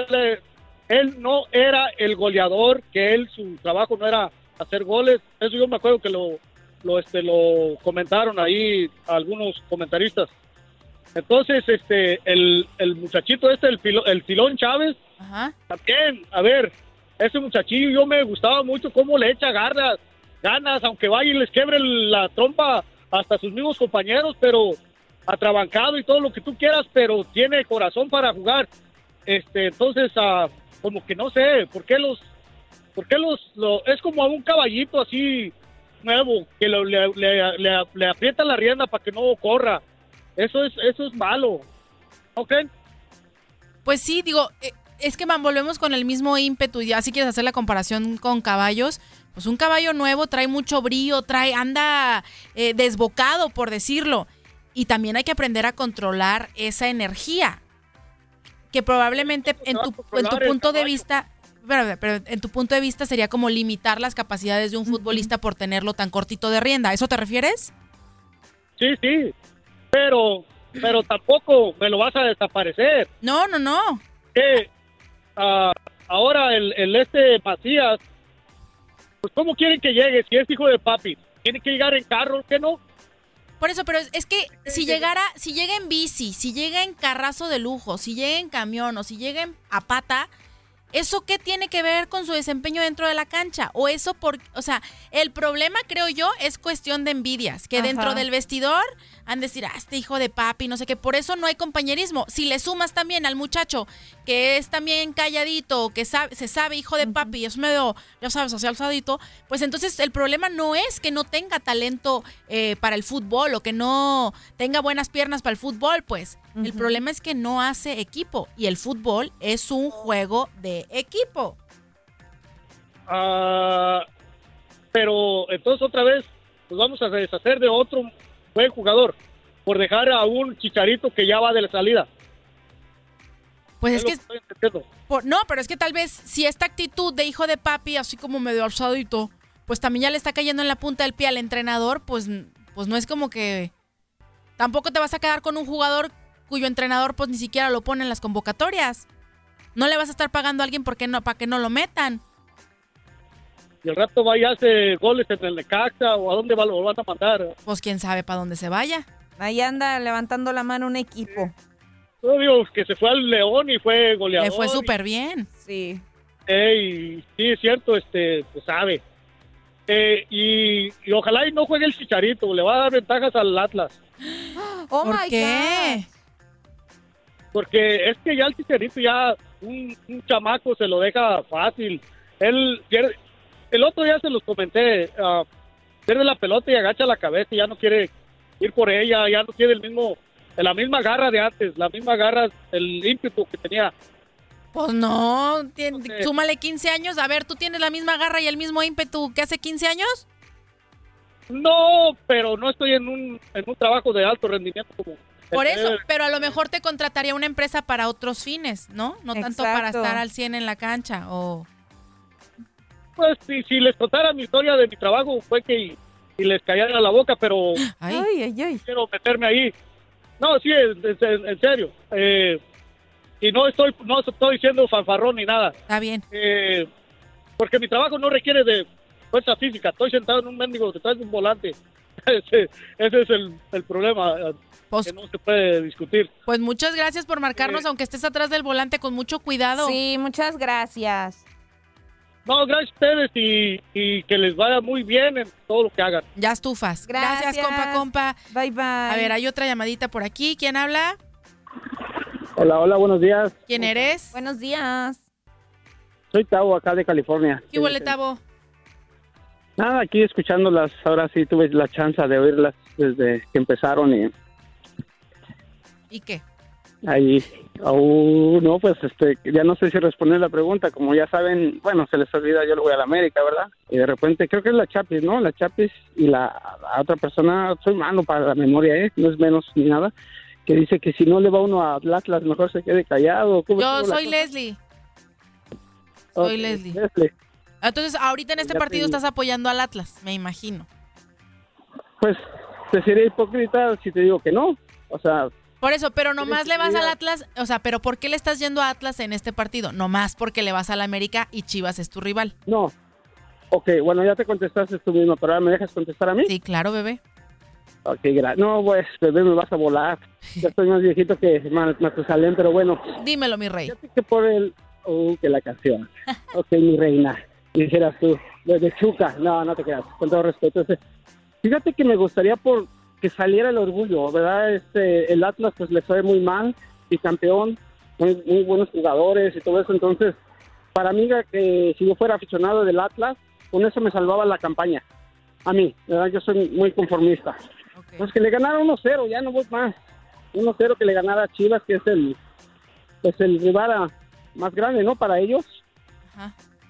F: él no era el goleador, que su trabajo no era hacer goles. Eso yo me acuerdo que lo comentaron ahí algunos comentaristas. Entonces, el muchachito el Filón Chávez, también, a ver, ese muchachillo yo me gustaba mucho cómo le echa ganas, aunque vaya y les quiebre la trompa hasta sus mismos compañeros, pero atrabancado y todo lo que tú quieras, pero tiene corazón para jugar. Entonces, como que no sé, ¿por qué es como a un caballito así nuevo, que le aprieta la rienda para que no corra? Eso es malo, ¿no creen?
B: Pues sí, digo, es que volvemos con el mismo ímpetu. Ya si quieres hacer la comparación con caballos, pues un caballo nuevo trae mucho brío, anda desbocado, por decirlo. Y también hay que aprender a controlar esa energía, que probablemente en tu punto de vista, pero en tu punto de vista sería como limitar las capacidades de un futbolista por tenerlo tan cortito de rienda. ¿A eso te refieres?
F: Sí, pero tampoco me lo vas a desaparecer.
B: No.
F: Ahora el Macías, pues ¿cómo quieren que llegue si es hijo de papi? ¿Tiene que llegar en carro, qué no?
B: Por eso, pero es que si llega en bici, si llega en carrazo de lujo, si llega en camión o si llega a pata, ¿eso qué tiene que ver con su desempeño dentro de la cancha? O sea, el problema, creo yo, es cuestión de envidias, que dentro del vestidor han de decir, este hijo de papi, no sé qué, por eso no hay compañerismo. Si le sumas también al muchacho que es también calladito, que se sabe hijo de papi, es medio, ya sabes, así alzadito, pues entonces el problema no es que no tenga talento para el fútbol o que no tenga buenas piernas para el fútbol, pues. El problema es que no hace equipo y el fútbol es un juego de equipo.
F: Pero entonces otra vez nos vamos a deshacer de otro buen jugador por dejar a un Chicharito que ya va de la salida.
B: Pues es que no, pero es que tal vez si esta actitud de hijo de papi, así como medio alzadito, pues también ya le está cayendo en la punta del pie al entrenador, pues no es como que tampoco te vas a quedar con un jugador cuyo entrenador pues ni siquiera lo pone en las convocatorias. No le vas a estar pagando a alguien para que no lo metan.
F: Y el rato va y hace goles en el Necaxa, o a dónde lo van a mandar.
B: Pues quién sabe para dónde se vaya.
C: Ahí anda levantando la mano un equipo.
F: Yo digo que se fue al León y fue goleador.
B: Le fue súper bien.
C: Sí.
F: Sí, es cierto, pues sabe. y ojalá y no juegue el Chicharito, le va a dar ventajas al Atlas.
C: Oh
B: ¿Por
C: my
B: qué?
F: Porque es que ya el Chicharito, ya un chamaco se lo deja fácil. Él pierde, el otro día se los comenté, pierde la pelota y agacha la cabeza y ya no quiere ir por ella, ya no tiene la misma garra de antes, la misma garra, el ímpetu que tenía.
B: Pues no,
F: sé.
B: súmale 15 años. A ver, ¿tú tienes la misma garra y el mismo ímpetu que hace 15 años?
F: No, pero no estoy en un trabajo de alto rendimiento como...
B: Por eso, pero a lo mejor te contrataría una empresa para otros fines, ¿no? No tanto para
C: Exacto.
B: estar al 100 en la cancha o...
F: Pues si les contara mi historia de mi trabajo fue que y les callara la boca, pero
B: Ay,
C: Ay.
F: quiero meterme ahí. No, sí, en serio. Y no estoy siendo fanfarrón ni nada.
B: está bien.
F: Porque mi trabajo no requiere de fuerza física. Estoy sentado en un mendigo detrás de un volante. Ese es el problema
B: Pues,
F: que no se puede discutir.
B: pues muchas gracias por marcarnos, aunque estés atrás del volante, con mucho cuidado.
C: Sí, muchas gracias.
F: No, gracias a ustedes y que les vaya muy bien en todo lo que hagan.
B: Ya estufas.
C: Gracias.
B: Compa.
C: Bye, bye.
B: A ver, hay otra llamadita por aquí. ¿Quién habla?
F: Hola, buenos días.
B: ¿Quién eres?
C: Buenos días.
F: Soy Tavo, acá de California.
B: ¿Qué huele, Tavo?
F: Nada, aquí escuchándolas. Ahora sí tuve la chance de oírlas desde que empezaron y
B: ¿Y qué?
F: ahí, no, pues ya no sé si responder la pregunta. Como ya saben, bueno, se les olvida, yo le voy a la América, ¿verdad? Y de repente creo que es la Chapis, ¿no? La Chapis y la otra persona, soy malo para la memoria, no es menos ni nada, que dice que si no le va uno al Atlas, mejor se quede callado. ¿Cómo
B: Yo
F: estuvo la
B: soy
F: cosa?
B: Leslie. Soy
F: Ok,
B: Leslie. Entonces, ahorita en este
F: Ya
B: partido
F: te-
B: estás apoyando al Atlas, me imagino.
F: Pues te sería hipócrita si te digo que no. O sea,
B: Por eso, pero nomás le vas
F: mira.
B: al Atlas, o sea, pero ¿por qué le estás yendo a Atlas en este partido? Nomás porque le vas al América y Chivas es tu rival.
F: no. Ok, bueno, ya te contestaste tú mismo, pero ahora me dejas contestar a mí.
B: Sí, claro, bebé.
F: Ok, no, pues, bebé, me vas a volar. Ya estoy más viejito que Matusalén, pero bueno.
B: Dímelo, mi rey.
F: Fíjate que por que la canción. Ok, mi reina. Dijeras tú, de Chuca. No te creas, con todo respeto. Fíjate que me gustaría que saliera el orgullo, ¿verdad? El Atlas, pues, le fue muy mal, y campeón, muy buenos jugadores y todo eso. Entonces, para mí, que si yo fuera aficionado del Atlas, con eso me salvaba la campaña. A mí, ¿verdad? Yo soy muy conformista.
B: Ok.
F: Pues que le ganara 1-0, ya no voy más. 1-0 que le ganara a Chivas, que es el rival más grande, ¿no? Para ellos.
B: Ajá.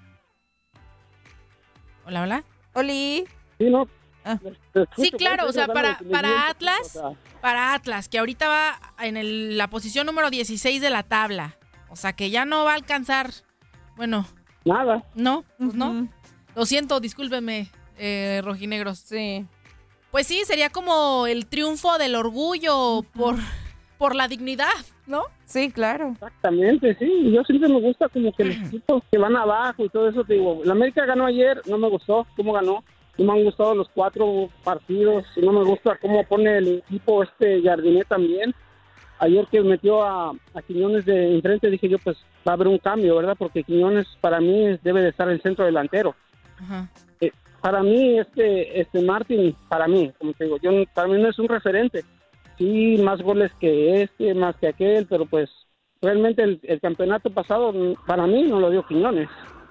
B: Hola, hola.
C: Oli.
F: Sí, ¿no?
C: Ah.
F: Te escucho,
B: Sí, claro,
F: pues,
B: o sea,
F: dando
B: para
F: entendimiento,
B: Atlas,
F: o sea,
B: para Atlas, que ahorita va en la posición número 16 de la tabla. O sea, que ya no va a alcanzar. Bueno,
F: nada.
B: no, pues no.
C: Ujú.
B: Lo siento, discúlpenme, rojinegros.
C: Sí.
B: Pues sí, sería como el triunfo del orgullo por la dignidad, ¿no?
C: Sí, claro.
F: Exactamente, sí. Yo siempre me gusta como que los equipos que van abajo y todo eso. Te digo, la América ganó ayer, no me gustó cómo ganó. No me han gustado los 4 partidos. Y no me gusta cómo pone el equipo Jardiné también. Ayer que metió a Quiñones de enfrente, dije yo, pues va a haber un cambio, ¿verdad? Porque Quiñones para mí debe de estar el centro delantero.
B: Ajá.
F: Para mí, Martín, para mí, como te digo, para mí no es un referente. Sí, más goles que más que aquel, pero pues realmente el campeonato pasado para mí no lo dio Quiñones.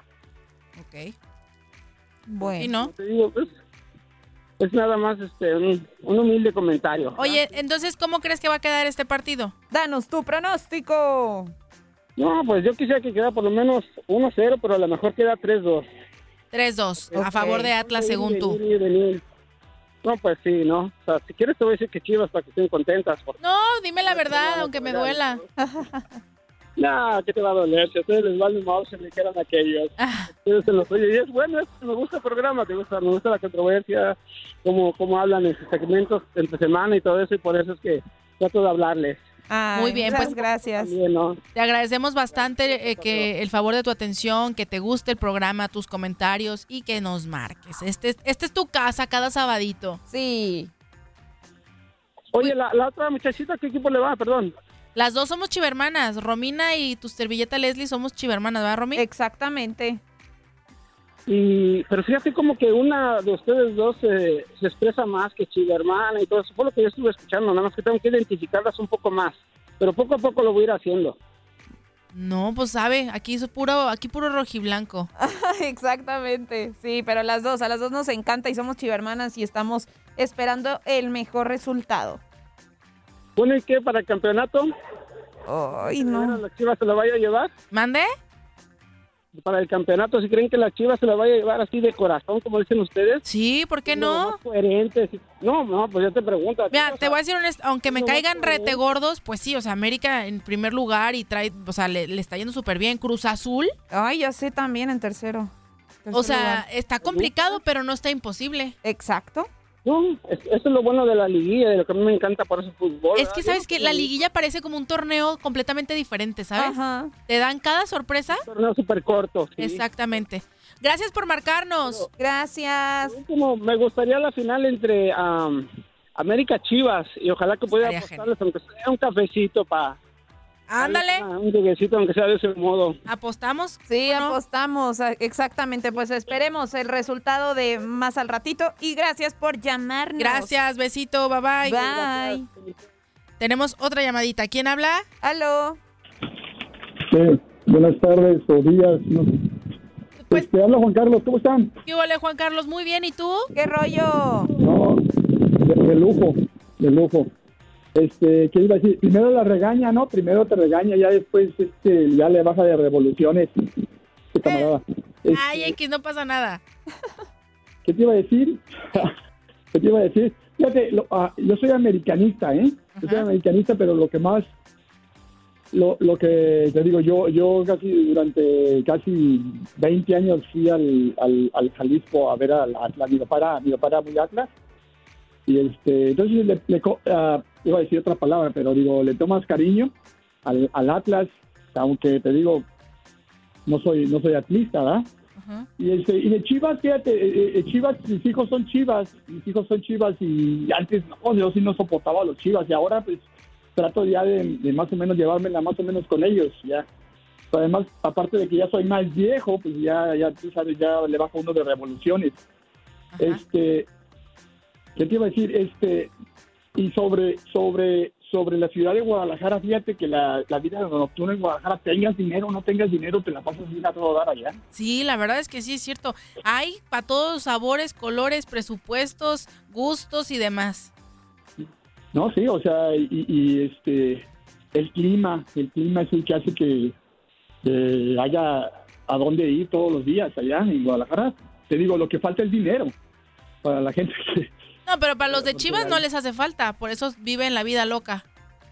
B: Ok.
C: Bueno.
B: ¿Y no?
F: Te digo, pues, es nada más un humilde comentario.
B: Oye, entonces, ¿cómo crees que va a quedar este partido?
C: Danos tu pronóstico.
F: No, pues yo quisiera que quedara por lo menos 1-0, pero a lo mejor queda 3-2.
B: 3-2,
C: Ok.
B: a favor de Atlas, según tú.
F: Venir. No, pues sí, ¿no? O sea, si quieres te voy a decir que Chivas para que estén contentas. Porque...
B: No, dime la verdad, aunque me duela.
F: No, ¿qué te va a doler? Si a ustedes les vale mouse, se le quedan aquellos.
B: Ah,
F: Ustedes se los oye. Y es bueno, me gusta el programa, me gusta la controversia, cómo hablan en sus segmentos entre semana y todo eso, y por eso es que trato de hablarles.
C: Ay,
B: Muy bien,
C: muchas
B: pues,
C: gracias.
F: También, ¿no?
B: te agradecemos bastante que el favor de tu atención, que te guste el programa, tus comentarios y que nos marques. Este es tu casa cada sabadito.
C: Sí.
F: Oye, la otra muchachita, ¿qué equipo le va? Perdón.
B: Las dos somos chivermanas. Romina y tu servilleta Leslie somos chivermanas, ¿verdad, Romy?
C: Exactamente.
G: Pero fíjate como que una de ustedes dos se expresa más que Chiva Hermana y todo eso. Fue lo que yo estuve escuchando, nada más que tengo que identificarlas un poco más. Pero poco a poco lo voy a ir haciendo.
B: No, pues sabe, aquí puro rojiblanco.
C: Exactamente, sí, pero a las dos nos encanta y somos chivermanas y estamos esperando el mejor resultado.
G: Bueno, ¿y qué para el campeonato?
C: Ay, no.
G: ¿La Chivas se la vaya a llevar?
B: ¿Mande?
G: Para el campeonato, si creen que la Chivas se la vaya a llevar así de corazón, como dicen ustedes.
B: Sí, ¿por qué
G: No,
B: no?
G: más coherentes. No, pues ya te pregunto.
B: Mira, te voy a decir honesto, aunque me
G: no,
B: caigan
G: no,
B: rete gordos, pues sí, o sea, América en primer lugar y trae, o sea, le está yendo súper bien. Cruz Azul,
C: Ay, ya sé también en tercero.
B: o sea,
C: lugar.
B: está complicado, pero no está imposible.
C: Exacto.
G: No, eso es lo bueno de la liguilla, de lo que a mí me encanta por ese fútbol.
B: Es que, ¿sabes qué? La liguilla parece como un torneo completamente diferente, ¿sabes?
C: Ajá.
B: Te dan cada sorpresa.
G: Un torneo súper corto. Sí.
B: Exactamente. Gracias por marcarnos.
C: Gracias.
G: Por último, me gustaría la final entre América Chivas y ojalá que pudiera
B: Estaría
G: apostarles aunque sea un cafecito para...
B: Ándale,
G: Un jueguecito, aunque sea de ese modo.
B: apostamos.
C: Sí,
B: ¿O no?
C: apostamos, exactamente. Pues esperemos el resultado de más al ratito y gracias por llamarnos.
B: Gracias, besito, bye bye.
C: Bye.
B: Tenemos otra llamadita. ¿Quién habla?
C: Aló.
H: Sí, buenas tardes o días. No.
B: Pues,
H: Te habla Juan Carlos, ¿cómo están?
B: ¿qué huele, Juan Carlos? Muy bien, ¿y tú?
C: ¿Qué rollo?
H: No, de lujo, de lujo. ¿Qué iba a decir? Primero la regaña, ¿no? Primero te regaña, ya después ya le baja de revoluciones. Este camarada.
B: Ay, X, no pasa nada.
H: ¿Qué te iba a decir? ¿Qué te iba a decir? Fíjate, yo soy americanista, ¿eh? Yo soy americanista, pero lo que más... Lo que te digo, yo durante casi 20 años fui al Jalisco a ver mi papá era muy Atlas. Y entonces iba a decir otra palabra, pero digo, le tomas cariño al Atlas, aunque te digo, no soy atlista, ¿verdad?
B: Ajá.
H: Y de Chivas, fíjate, Chivas, mis hijos son Chivas y antes yo sí no soportaba a los Chivas y ahora pues trato ya de más o menos llevármela más o menos con ellos, ya. Además, aparte de que ya soy más viejo, pues ya tú sabes, ya le bajo uno de revoluciones.
B: Ajá.
H: ¿Qué te iba a decir? Y sobre la ciudad de Guadalajara, fíjate que la vida nocturna en Guadalajara, tengas dinero o no tengas dinero, te la pasas bien a todo dar allá.
B: Sí, la verdad es que sí, es cierto. Hay para todos sabores, colores, presupuestos, gustos y demás.
H: No, sí, o sea, el clima es el que hace que haya a dónde ir todos los días allá en Guadalajara. Te digo, lo que falta es dinero para la gente que...
B: No, pero para los de Chivas no les hace falta, por eso viven la vida loca.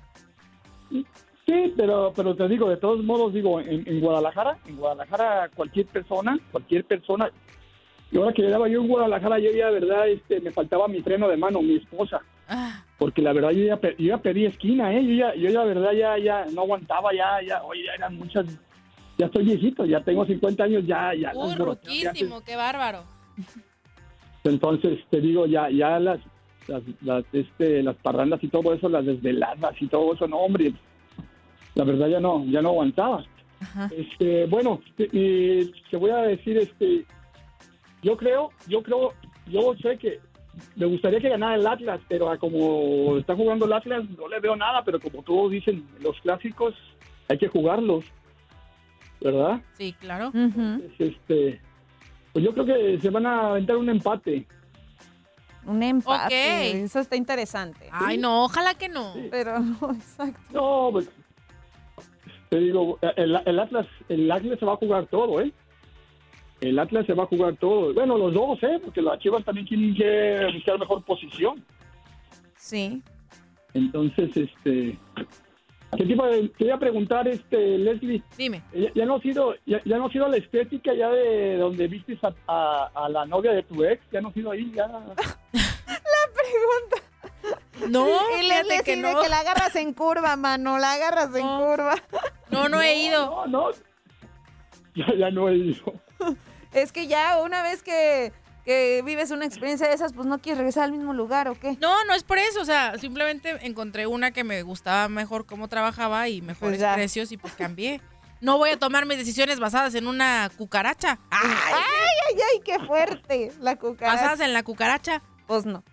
H: Sí, pero te digo, de todos modos, digo, en Guadalajara cualquier persona, y ahora que llegaba yo en Guadalajara, yo ya, verdad, me faltaba mi freno de mano, mi esposa, porque la verdad yo ya pedí esquina, yo ya, verdad, ya no aguantaba, oye, ya eran muchas, ya estoy viejito, ya tengo 50 años, ya.
B: Uy, ruquísimo, qué bárbaro.
H: Entonces, te digo, ya las parrandas y todo eso, las desveladas y todo eso, no, hombre, la verdad ya no aguantaba.
B: Ajá.
H: Bueno, te voy a decir, yo sé que me gustaría que ganara el Atlas, pero como está jugando el Atlas, no le veo nada, pero como todos dicen, los clásicos hay que jugarlos, ¿verdad?
B: Sí, claro.
H: Entonces, pues yo creo que se van a aventar un empate.
C: Un empate.
B: Ok.
C: Eso está interesante.
B: Ay, no, ojalá que no.
C: Pero no, exacto.
H: No, pues te digo, el Atlas se va a jugar todo, ¿eh? El Atlas se va a jugar todo. Bueno, los dos, porque las Chivas también tienen que buscar mejor posición.
C: Sí.
H: Entonces, te iba a preguntar, Leslie.
B: Dime.
H: ¿Ya no ha sido la estética ya de donde vistes a la novia de tu ex? ¿Ya no ha sido ahí? Ya.
C: La pregunta.
B: No,
C: Y
B: fíjate
C: Leslie
B: que
C: sí,
B: no.
C: de que la agarras en curva, mano, la agarras en curva.
B: No he ido.
H: No. Ya no he ido.
C: Es que ya una vez que vives una experiencia de esas, pues no quieres regresar al mismo lugar, ¿o qué?
B: No es por eso, o sea, simplemente encontré una que me gustaba mejor cómo trabajaba y mejores
C: Pues ya.
B: precios y pues cambié. No voy a tomar mis decisiones basadas en una cucaracha.
C: ¡Ay, qué fuerte! La cucaracha.
B: ¿Basadas en la cucaracha?
C: Pues no.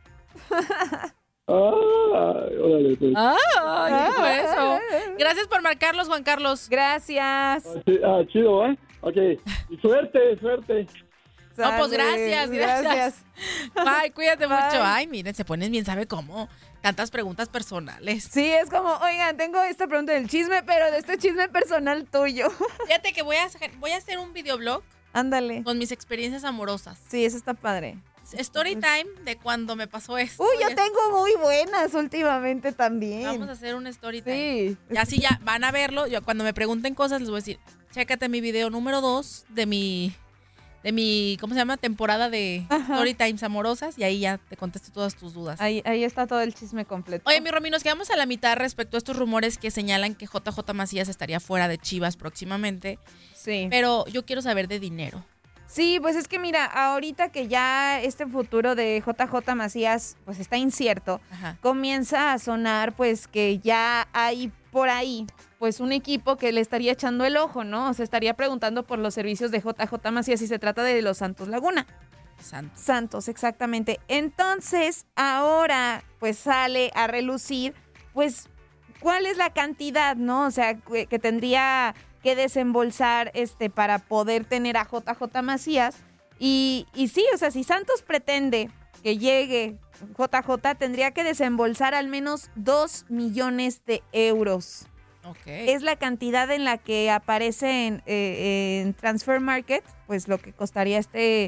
H: Órale, pues.
B: ¿Qué fue eso? Gracias por marcarlos, Juan Carlos.
C: Gracias.
H: Sí, chido, ¿eh? Ok. Y suerte.
B: No, pues gracias. Ay, cuídate
C: Bye.
B: mucho. Ay, miren, se ponen bien, ¿sabe cómo? Tantas preguntas personales.
C: Sí, es como, oigan, tengo esta pregunta del chisme, pero de este chisme personal tuyo.
B: Fíjate que voy a hacer un videoblog
C: Ándale.
B: con mis experiencias amorosas.
C: Sí, eso está padre.
B: Story time de cuando me pasó esto.
C: Uy, yo tengo muy buenas últimamente también.
B: Vamos a hacer un story time.
C: Sí.
B: Y así ya van a verlo. Yo cuando me pregunten cosas les voy a decir, chécate mi video número 2 de mi, ¿cómo se llama? Temporada de Story Times amorosas, y ahí ya te contesto todas tus dudas.
C: Ahí está todo el chisme completo.
B: Oye, mi Romy, nos quedamos a la mitad respecto a estos rumores que señalan que JJ Macías estaría fuera de Chivas próximamente.
C: Sí.
B: Pero yo quiero saber de dinero.
C: Sí, pues es que mira, ahorita que ya este futuro de JJ Macías pues está incierto, comienza a sonar pues que ya hay por ahí pues un equipo que le estaría echando el ojo, ¿no? O se estaría preguntando por los servicios de JJ Macías si se trata de los Santos Laguna. Santos, exactamente. Entonces, ahora pues sale a relucir pues cuál es la cantidad, ¿no? O sea, que tendría que desembolsar para poder tener a JJ Macías. Y sí, o sea, si Santos pretende que llegue JJ, tendría que desembolsar al menos 2 millones de euros.
B: Okay.
C: Es la cantidad en la que aparece en Transfer Market, pues lo que costaría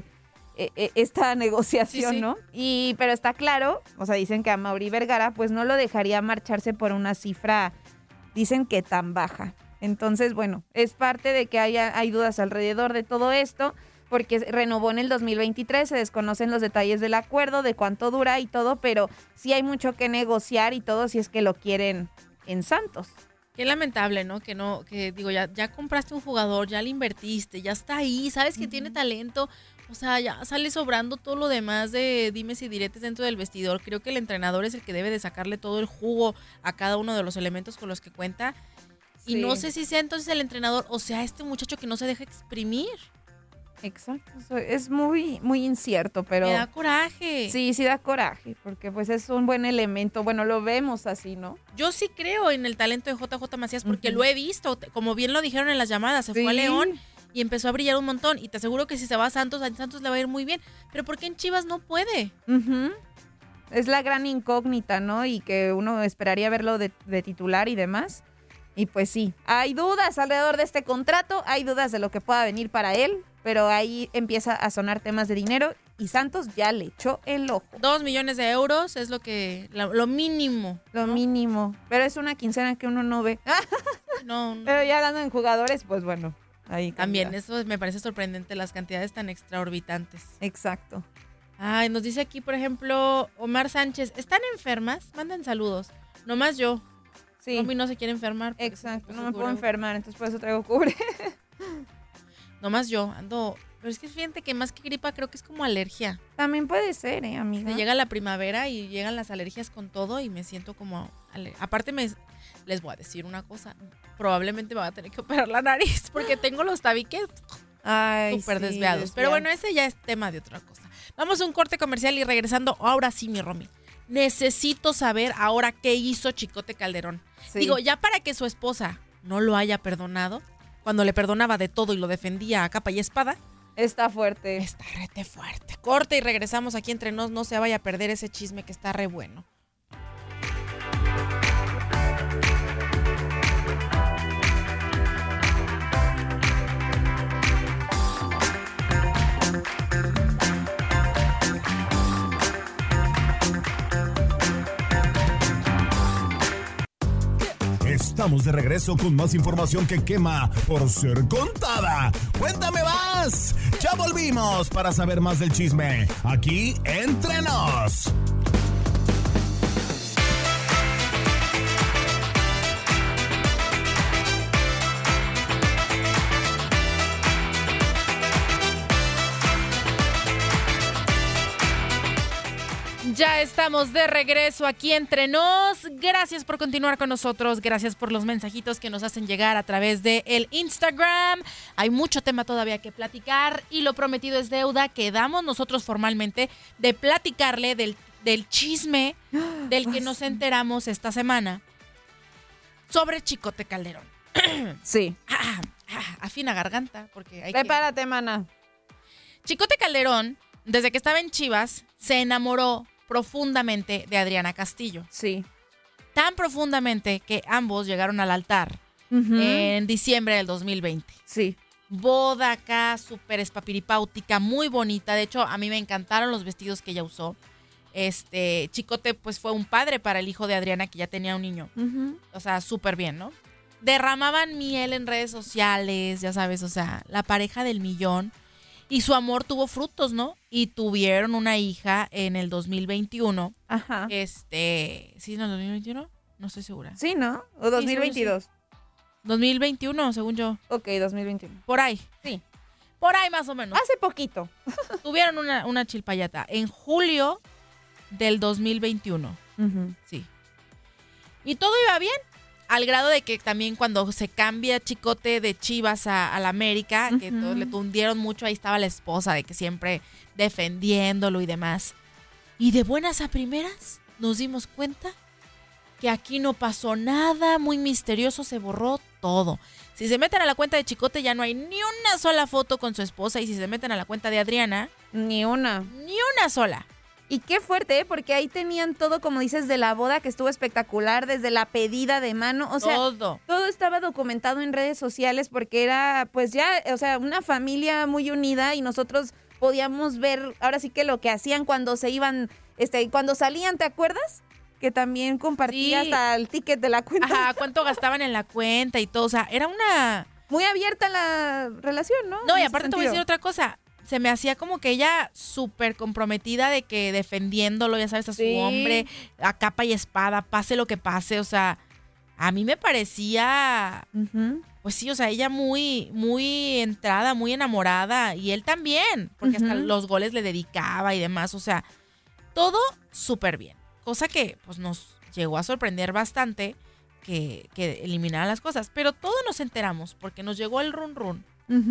C: esta negociación, sí. ¿No? Pero está claro, o sea, dicen que a Mauri Vergara pues no lo dejaría marcharse por una cifra, dicen que tan baja. Entonces, bueno, es parte de que hay dudas alrededor de todo esto, porque renovó en el 2023, se desconocen los detalles del acuerdo, de cuánto dura y todo, pero sí hay mucho que negociar y todo si es que lo quieren en Santos.
B: Qué lamentable, ¿no? Que digo, ya compraste un jugador, ya le invertiste, ya está ahí, sabes que tiene talento, o sea, ya sale sobrando todo lo demás de dimes y diretes dentro del vestidor. Creo que el entrenador es el que debe de sacarle todo el jugo a cada uno de los elementos con los que cuenta. Y no sé si sea entonces el entrenador o sea este muchacho que no se deja exprimir.
C: Exacto, es muy, muy incierto, pero...
B: Me da coraje.
C: Sí da coraje, porque pues es un buen elemento, bueno, lo vemos así, ¿no?
B: Yo sí creo en el talento de JJ Macías porque lo he visto, como bien lo dijeron en las llamadas, se fue a León y empezó a brillar un montón, y te aseguro que si se va a Santos le va a ir muy bien, pero ¿por qué en Chivas no puede?
C: Es la gran incógnita, ¿no? Y que uno esperaría verlo de titular y demás. Y pues sí, hay dudas alrededor de este contrato, hay dudas de lo que pueda venir para él, pero ahí empieza a sonar temas de dinero y Santos ya le echó el ojo.
B: 2 millones de euros es lo mínimo.
C: Lo
B: ¿no?
C: mínimo, pero es una quincena que uno no ve.
B: No.
C: Pero ya hablando en jugadores, pues bueno, ahí cambia.
B: También, eso me parece sorprendente, las cantidades tan extraorbitantes.
C: Exacto.
B: Ay, nos dice aquí, por ejemplo, Omar Sánchez, ¿están enfermas? Manden saludos. Nomás yo.
C: Sí.
B: Romy no se quiere enfermar.
C: Exacto, no me puedo enfermar, entonces por eso traigo cubre.
B: Nomás yo ando... Pero es que fíjate que más que gripa creo que es como alergia.
C: También puede ser, amiga.
B: Me llega la primavera y llegan las alergias con todo y me siento como... Aparte les voy a decir una cosa. Probablemente me va a tener que operar la nariz porque tengo los tabiques súper desviados. Pero bueno, ese ya es tema de otra cosa. Vamos a un corte comercial y regresando. Ahora sí, mi Romy. Necesito saber ahora qué hizo Chicote Calderón. Sí. Digo, ya para que su esposa no lo haya perdonado, cuando le perdonaba de todo y lo defendía a capa y espada.
C: Está fuerte.
B: Está rete fuerte. Corte y regresamos aquí entre nos. No se vaya a perder ese chisme que está re bueno.
A: Estamos de regreso con más información que quema por ser contada. ¡Cuéntame más! Ya volvimos para saber más del chisme. Aquí Entre Nos.
B: Ya estamos de regreso aquí entre nos. Gracias por continuar con nosotros. Gracias por los mensajitos que nos hacen llegar a través de el Instagram. Hay mucho tema todavía que platicar y lo prometido es deuda. Quedamos nosotros formalmente de platicarle del chisme del que nos enteramos esta semana sobre Chicote Calderón.
C: Sí.
B: Afina garganta porque hay
C: Prepárate, mana.
B: Chicote Calderón, desde que estaba en Chivas, se enamoró profundamente de Adriana Castillo.
C: Sí.
B: Tan profundamente que ambos llegaron al altar en diciembre del 2020.
C: Sí.
B: Boda acá, súper espapiripáutica, muy bonita. De hecho, a mí me encantaron los vestidos que ella usó. Chicote, pues, fue un padre para el hijo de Adriana, que ya tenía un niño. O sea, súper bien, ¿no? Derramaban miel en redes sociales, ya sabes, o sea, la pareja del millón. Y su amor tuvo frutos, ¿no? Y tuvieron una hija en el 2021.
C: Ajá.
B: ¿Sí, no, 2021? No estoy segura.
C: Sí, ¿no? ¿O 2022?
B: 2021, según yo.
C: Ok, 2021.
B: Por ahí.
C: Sí.
B: Por ahí más o menos.
C: Hace poquito.
B: Tuvieron una chilpayata en julio del 2021. Sí. Y todo iba bien. Al grado de que también cuando se cambia Chicote de Chivas a la América, que todos le tundieron mucho, ahí estaba la esposa de que siempre defendiéndolo y demás. Y de buenas a primeras nos dimos cuenta que aquí no pasó nada, muy misterioso, se borró todo. Si se meten a la cuenta de Chicote ya no hay ni una sola foto con su esposa, y si se meten a la cuenta de Adriana,
C: ni una
B: sola.
C: Y qué fuerte, ¿eh? Porque ahí tenían todo, como dices, de la boda, que estuvo espectacular, desde la pedida de mano. O sea, todo estaba documentado en redes sociales porque era, pues ya, o sea, una familia muy unida y nosotros podíamos ver, ahora sí que lo que hacían cuando se iban, cuando salían, ¿te acuerdas? Que también compartía hasta el ticket de la cuenta.
B: Ajá, cuánto gastaban en la cuenta y todo. O sea, era una...
C: muy abierta la relación, ¿no?
B: No, y aparte te voy a decir otra cosa. Se me hacía como que ella súper comprometida de que defendiéndolo, ya sabes, a su hombre, a capa y espada, pase lo que pase. O sea, a mí me parecía, pues sí, o sea, ella muy, muy entrada, muy enamorada. Y él también, porque hasta los goles le dedicaba y demás. O sea, todo súper bien. Cosa que pues nos llegó a sorprender bastante que eliminaran las cosas. Pero todos nos enteramos, porque nos llegó el run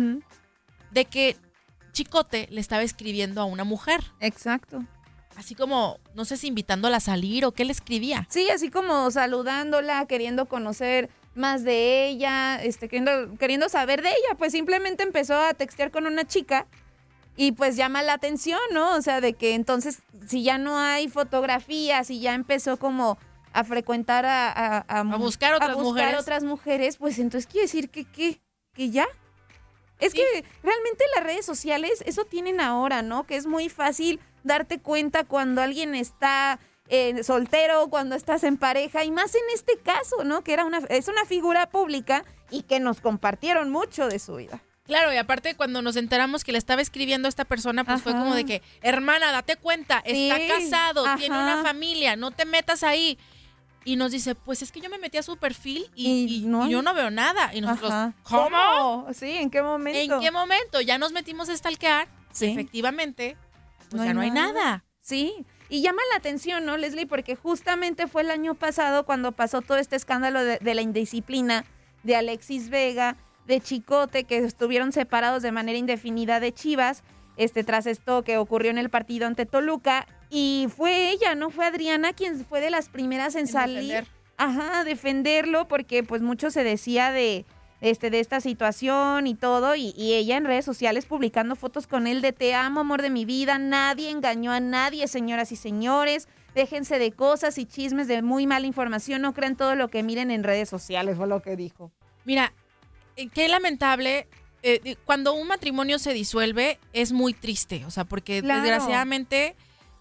B: de que Chicote le estaba escribiendo a una mujer.
C: Exacto.
B: Así como, no sé si invitándola a salir o qué le escribía.
C: Sí, así como saludándola, queriendo conocer más de ella, queriendo saber de ella. Pues simplemente empezó a textear con una chica y pues llama la atención, ¿no? O sea, de que entonces, si ya no hay fotografías y ya empezó como a frecuentar a
B: buscar
C: otras mujeres, pues entonces quiere decir que ya. Es que realmente las redes sociales, eso tienen ahora, ¿no? Que es muy fácil darte cuenta cuando alguien está soltero, cuando estás en pareja, y más en este caso, ¿no? Que es una figura pública y que nos compartieron mucho de su vida.
B: Claro, y aparte cuando nos enteramos que le estaba escribiendo a esta persona, pues fue como de que, hermana, date cuenta, está casado, tiene una familia, no te metas ahí. Y nos dice, pues es que yo me metí a su perfil y yo no veo nada. Y nosotros, ¿cómo?
C: Sí, ¿en qué momento?
B: ¿En qué momento? Ya nos metimos a stalkear. Sí. Efectivamente, pues ya no hay nada.
C: Sí, y llama la atención, ¿no, Leslie? Porque justamente fue el año pasado cuando pasó todo este escándalo de la indisciplina de Alexis Vega, de Chicote, que estuvieron separados de manera indefinida de Chivas, tras esto que ocurrió en el partido ante Toluca. Y fue ella, ¿no? Fue Adriana quien fue de las primeras en salir. A defenderlo, porque pues mucho se decía de esta situación y todo, y ella en redes sociales publicando fotos con él de te amo, amor de mi vida, nadie engañó a nadie, señoras y señores, déjense de cosas y chismes de muy mala información, no crean todo lo que miren en redes sociales, fue lo que dijo.
B: Mira, qué lamentable. Cuando un matrimonio se disuelve es muy triste, o sea, porque desgraciadamente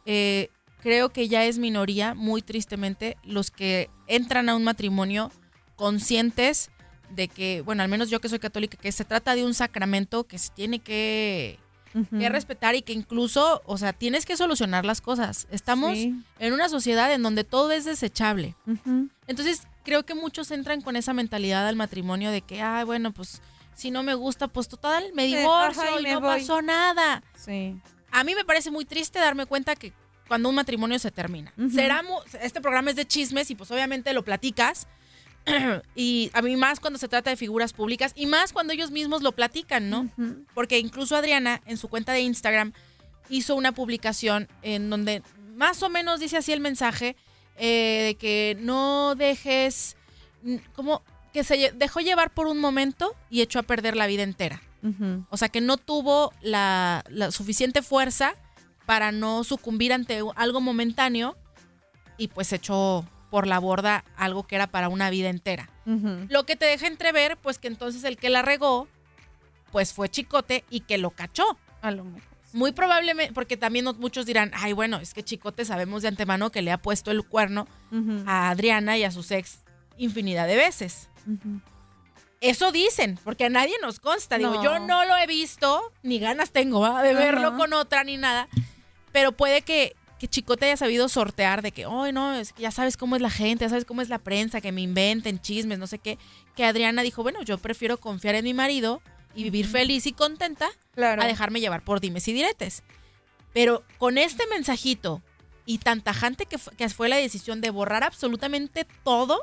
B: creo que ya es minoría, muy tristemente, los que entran a un matrimonio conscientes de que, bueno, al menos yo que soy católica, que se trata de un sacramento que se tiene que respetar y que incluso, o sea, tienes que solucionar las cosas. Estamos en una sociedad en donde todo es desechable. Entonces, creo que muchos entran con esa mentalidad al matrimonio de que, bueno, pues si no me gusta, pues total, me divorcio y no pasó nada.
C: Sí.
B: A mí me parece muy triste darme cuenta que cuando un matrimonio se termina. Este programa es de chismes y pues obviamente lo platicas. Y a mí más cuando se trata de figuras públicas y más cuando ellos mismos lo platican, ¿no? Porque incluso Adriana en su cuenta de Instagram hizo una publicación en donde más o menos dice así el mensaje de que no dejes, como que se dejó llevar por un momento y echó a perder la vida entera. O sea, que no tuvo la suficiente fuerza para no sucumbir ante algo momentáneo y pues echó por la borda algo que era para una vida entera. Lo que te deja entrever, pues que entonces el que la regó, pues fue Chicote y que lo cachó.
C: A lo mejor.
B: Muy probablemente, porque también muchos dirán, ay, bueno, es que Chicote sabemos de antemano que le ha puesto el cuerno a Adriana y a sus ex infinidad de veces. Eso dicen, porque a nadie nos consta.
C: No.
B: Digo, yo no lo he visto, ni ganas tengo de verlo con otra ni nada, pero puede que Chicote haya sabido sortear de que, ay, no, es que ya sabes cómo es la gente, ya sabes cómo es la prensa, que me inventen chismes, no sé qué. Que Adriana dijo, bueno, yo prefiero confiar en mi marido y vivir feliz y contenta a dejarme llevar por dimes y diretes. Pero con este mensajito y tan tajante que fue la decisión de borrar absolutamente todo,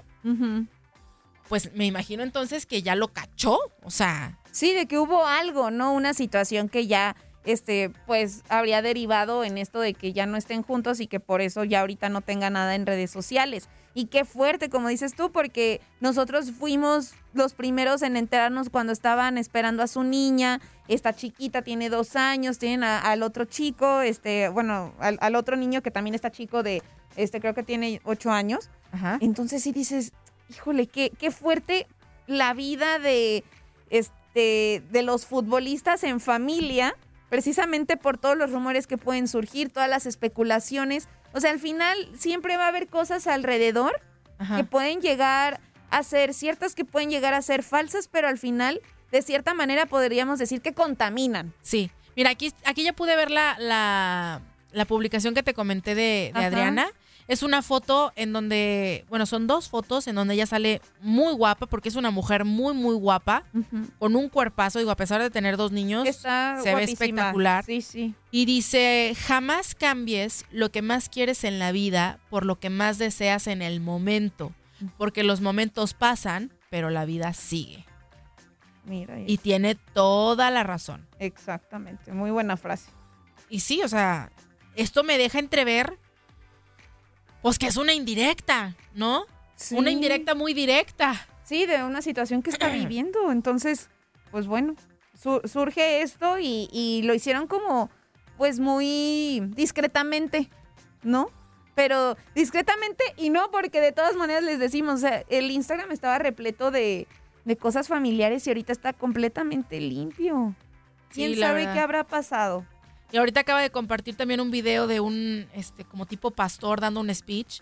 B: pues me imagino entonces que ya lo cachó, o sea.
C: Sí, de que hubo algo, ¿no? Una situación que ya pues habría derivado en esto de que ya no estén juntos y que por eso ya ahorita no tenga nada en redes sociales. Y qué fuerte, como dices tú, porque nosotros fuimos los primeros en enterarnos cuando estaban esperando a su niña. Esta chiquita tiene 2 años, tienen al otro chico, al otro niño que también está chico de, creo que tiene 8 años. Ajá. Entonces sí dices, híjole, qué fuerte la vida de los futbolistas en familia, precisamente por todos los rumores que pueden surgir, todas las especulaciones. O sea, al final siempre va a haber cosas alrededor que pueden llegar a ser ciertas, que pueden llegar a ser falsas, pero al final, de cierta manera, podríamos decir que contaminan.
B: Sí. Mira, aquí ya pude ver la publicación que te comenté de Adriana. Es una foto en donde, bueno, son 2 fotos en donde ella sale muy guapa, porque es una mujer muy, muy guapa, con un cuerpazo, digo, a pesar de tener 2 niños, se ve espectacular.
C: Sí, sí.
B: Y dice, jamás cambies lo que más quieres en la vida por lo que más deseas en el momento, porque los momentos pasan, pero la vida sigue.
C: Mira.
B: Y tiene toda la razón.
C: Exactamente, muy buena frase.
B: Y sí, o sea, esto me deja entrever pues que es una indirecta, ¿no? Sí. Una indirecta muy directa.
C: Sí, de una situación que está viviendo. Entonces, pues bueno, surge esto y lo hicieron como, pues muy discretamente, ¿no? Pero discretamente y no, porque de todas maneras les decimos, o sea, el Instagram estaba repleto de cosas familiares y ahorita está completamente limpio. ¿Quién sabe qué habrá pasado?
B: Y ahorita acaba de compartir también un video de un, como tipo pastor dando un speech,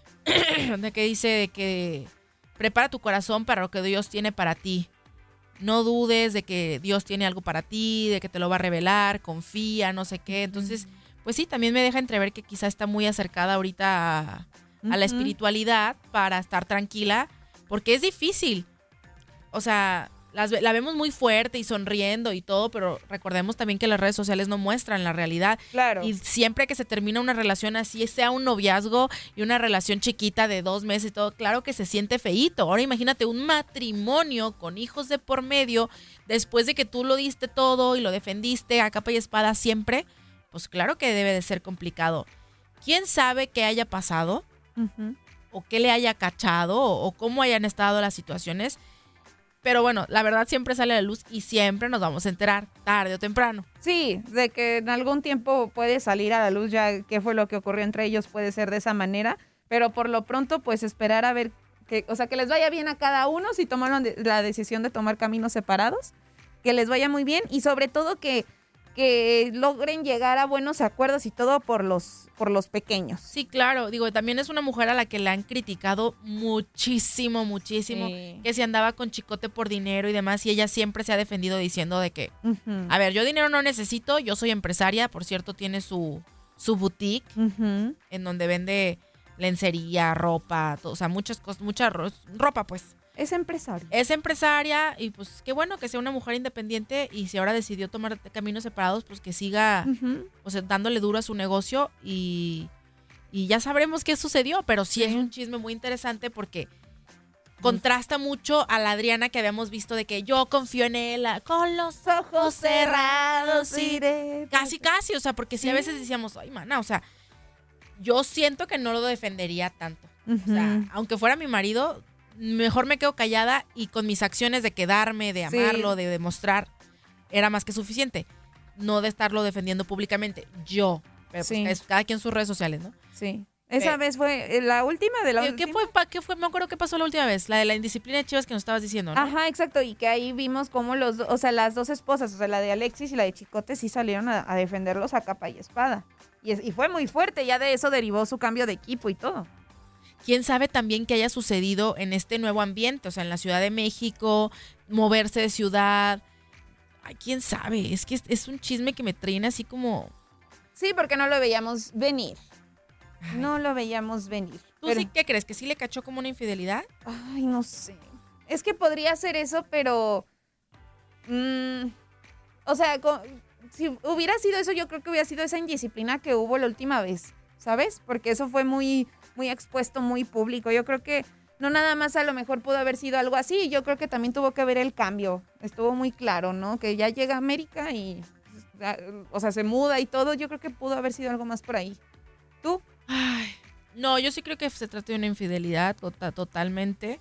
B: de que dice de que prepara tu corazón para lo que Dios tiene para ti. No dudes de que Dios tiene algo para ti, de que te lo va a revelar, confía, no sé qué. Entonces, pues sí, también me deja entrever que quizá está muy acercada ahorita a la espiritualidad para estar tranquila, porque es difícil. O sea, la vemos muy fuerte y sonriendo y todo, pero recordemos también que las redes sociales no muestran la realidad.
C: Claro.
B: Y siempre que se termina una relación así, sea un noviazgo y una relación chiquita de 2 meses y todo, claro que se siente feíto. Ahora imagínate un matrimonio con hijos de por medio, después de que tú lo diste todo y lo defendiste a capa y espada siempre, pues claro que debe de ser complicado. ¿Quién sabe qué haya pasado? O qué le haya cachado o cómo hayan estado las situaciones. Pero bueno, la verdad siempre sale a la luz y siempre nos vamos a enterar, tarde o temprano.
C: Sí, de que en algún tiempo puede salir a la luz ya qué fue lo que ocurrió entre ellos, puede ser de esa manera, pero por lo pronto pues esperar a ver, que les vaya bien a cada uno si tomaron la decisión de tomar caminos separados, que les vaya muy bien y sobre todo que logren llegar a buenos acuerdos y todo por los pequeños.
B: Sí, claro. Digo, también es una mujer a la que le han criticado muchísimo, que si andaba con Chicote por dinero y demás, y ella siempre se ha defendido diciendo de que, a ver, yo dinero no necesito, yo soy empresaria, por cierto, tiene su boutique, en donde vende lencería, ropa, todo, o sea, muchas cosas, mucha ropa, pues.
C: Es empresaria.
B: Es empresaria y pues qué bueno que sea una mujer independiente y si ahora decidió tomar caminos separados, pues que siga o sea, dándole duro a su negocio y ya sabremos qué sucedió, pero sí es un chisme muy interesante porque contrasta mucho a la Adriana que habíamos visto de que yo confío en él con los ojos cerrados.
C: Iré.
B: Casi, o sea, porque sí a veces decíamos, ay, mana, o sea, yo siento que no lo defendería tanto. O sea, aunque fuera mi marido, mejor me quedo callada y con mis acciones de quedarme, de amarlo, de demostrar, era más que suficiente. No de estarlo defendiendo públicamente. Yo. Pero pues es cada quien sus redes sociales, ¿no?
C: Sí. Esa vez fue la última de la última.
B: ¿Qué fue? Me acuerdo qué pasó la última vez. La de la indisciplina de Chivas que nos estabas diciendo, ¿no?
C: Ajá, exacto. Y que ahí vimos cómo las dos esposas, o sea, la de Alexis y la de Chicote, sí salieron a defenderlos a capa y espada. Y fue muy fuerte. Ya de eso derivó su cambio de equipo y todo.
B: ¿Quién sabe también qué haya sucedido en este nuevo ambiente? O sea, en la Ciudad de México, moverse de ciudad. Ay, ¿quién sabe? Es que es un chisme que me traen así como...
C: Sí, porque no lo veíamos venir. No lo veíamos venir.
B: ¿Tú sí qué crees? ¿Que sí le cachó como una infidelidad?
C: Ay, no sé. Es que podría ser eso, pero... o sea, si hubiera sido eso, yo creo que hubiera sido esa indisciplina que hubo la última vez, ¿sabes? Porque eso fue muy, muy expuesto, muy público. Yo creo que no nada más a lo mejor pudo haber sido algo así. Yo creo que también tuvo que ver el cambio. Estuvo muy claro, ¿no? Que ya llega a América y... O sea, se muda y todo. Yo creo que pudo haber sido algo más por ahí. ¿Tú?
B: Ay, no, yo sí creo que se trata de una infidelidad totalmente.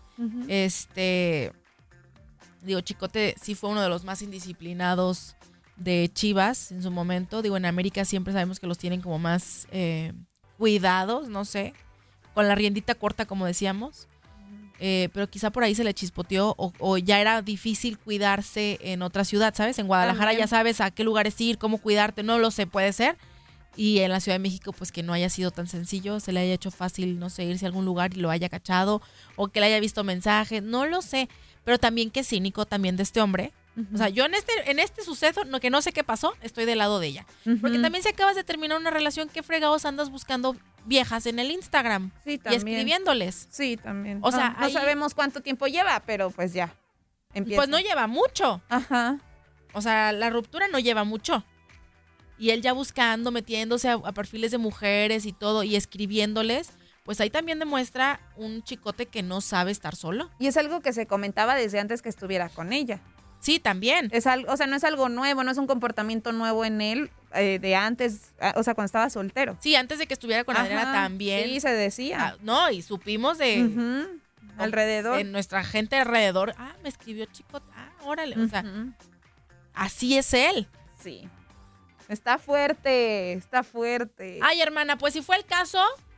B: Digo, Chicote sí fue uno de los más indisciplinados de Chivas en su momento. Digo, en América siempre sabemos que los tienen como más cuidados, no sé, con la riendita corta, como decíamos. Pero quizá por ahí se le chispoteó o ya era difícil cuidarse en otra ciudad, ¿sabes? En Guadalajara también. Ya sabes a qué lugares ir, cómo cuidarte, no lo sé, puede ser. Y en la Ciudad de México, pues que no haya sido tan sencillo, se le haya hecho fácil, no sé, irse a algún lugar y lo haya cachado, o que le haya visto mensajes, no lo sé. Pero también qué cínico también de este hombre. O sea, yo en este suceso, que no sé qué pasó, estoy del lado de ella. Porque también si acabas de terminar una relación, ¿qué fregados andas buscando viejas en el Instagram?
C: Sí, también.
B: Y escribiéndoles.
C: Sí, también.
B: O sea,
C: no sabemos cuánto tiempo lleva, pero pues ya. Empieza.
B: Pues no lleva mucho.
C: Ajá.
B: O sea, la ruptura no lleva mucho. Y él ya buscando, metiéndose a perfiles de mujeres y todo, y escribiéndoles, pues ahí también demuestra un chicote que no sabe estar solo.
C: Y es algo que se comentaba desde antes que estuviera con ella.
B: Sí, también.
C: Es algo, o sea, no es algo nuevo, no es un comportamiento nuevo en él de antes, o sea, cuando estaba soltero.
B: Sí, antes de que estuviera con Adriana también.
C: Sí, se decía.
B: No, y supimos de...
C: alrededor.
B: De nuestra gente alrededor. Me escribió Chicote. Órale. O sea, así es él.
C: Sí. Está fuerte, está fuerte.
B: Ay, hermana, pues si fue el caso,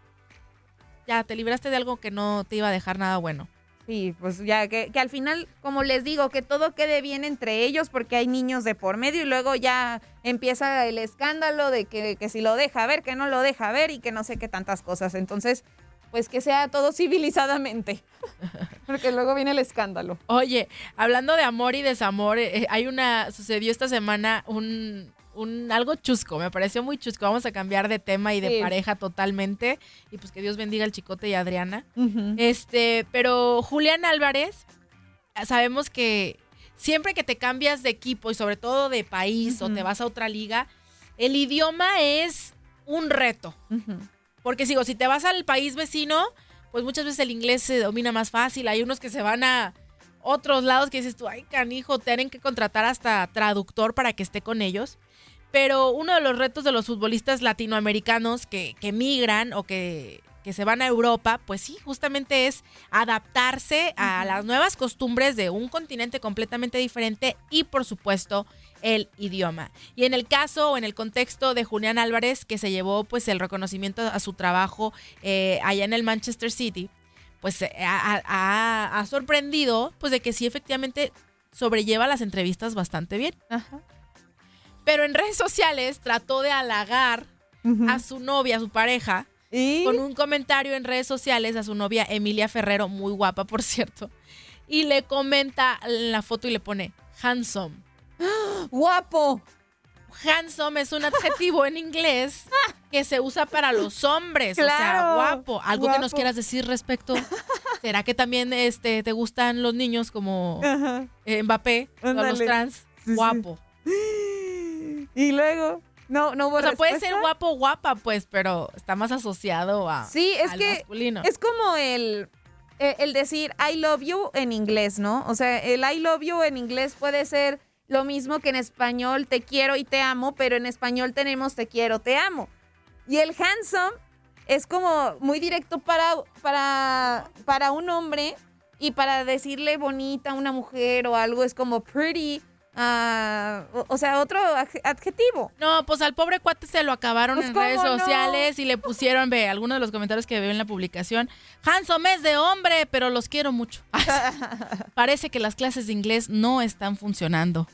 B: ya te libraste de algo que no te iba a dejar nada bueno.
C: Sí, pues ya que al final, como les digo, que todo quede bien entre ellos porque hay niños de por medio y luego ya empieza el escándalo de que si lo deja ver, que no lo deja ver y que no sé qué tantas cosas. Entonces, pues que sea todo civilizadamente, porque luego viene el escándalo.
B: Oye, hablando de amor y desamor, sucedió esta semana algo chusco, me pareció muy chusco. Vamos a cambiar de tema y de pareja totalmente. Y pues que Dios bendiga al Chicote y a Adriana. Pero Julián Álvarez, sabemos que siempre que te cambias de equipo y sobre todo de país o te vas a otra liga, el idioma es un reto. Porque si te vas al país vecino, pues muchas veces el inglés se domina más fácil. Hay unos que se van a otros lados que dices tú, ay, canijo, tienen que contratar hasta traductor para que esté con ellos. Pero uno de los retos de los futbolistas latinoamericanos que migran o que se van a Europa, pues sí, justamente es adaptarse a las nuevas costumbres de un continente completamente diferente y, por supuesto, el idioma. Y en el caso o en el contexto de Julián Álvarez, que se llevó pues el reconocimiento a su trabajo allá en el Manchester City, pues ha sorprendido pues de que sí efectivamente sobrelleva las entrevistas bastante bien. Ajá. Pero en redes sociales trató de halagar a su novia, a su pareja, con un comentario en redes sociales a su novia Emilia Ferrero, muy guapa por cierto, y le comenta en la foto y le pone handsome.
C: ¡Guapo!
B: Handsome es un adjetivo en inglés que se usa para los hombres,
C: claro,
B: o sea, guapo. ¿Algo
C: guapo
B: que nos quieras decir respecto? ¿Será que también te gustan los niños como
C: Ajá.
B: Mbappé, o los
C: Ándale.
B: trans?
C: Sí,
B: Guapo.
C: Y luego, no hubo
B: O sea, puede
C: respuesta.
B: ser guapo o guapa, pues, pero está más asociado a
C: Sí, es
B: al
C: que
B: masculino.
C: es como el decir I love you en inglés, ¿no? O sea, el I love you en inglés puede ser lo mismo que en español te quiero y te amo, pero en español tenemos te quiero, te amo. Y el handsome es como muy directo para un hombre, y para decirle bonita a una mujer o algo es como pretty, o sea, otro adjetivo.
B: No, pues al pobre cuate se lo acabaron
C: Pues,
B: en
C: ¿cómo
B: redes
C: no?
B: sociales y le pusieron, ve, algunos de los comentarios que veo en la publicación. Handsome es de hombre, pero los quiero mucho. Parece que las clases de inglés no están funcionando.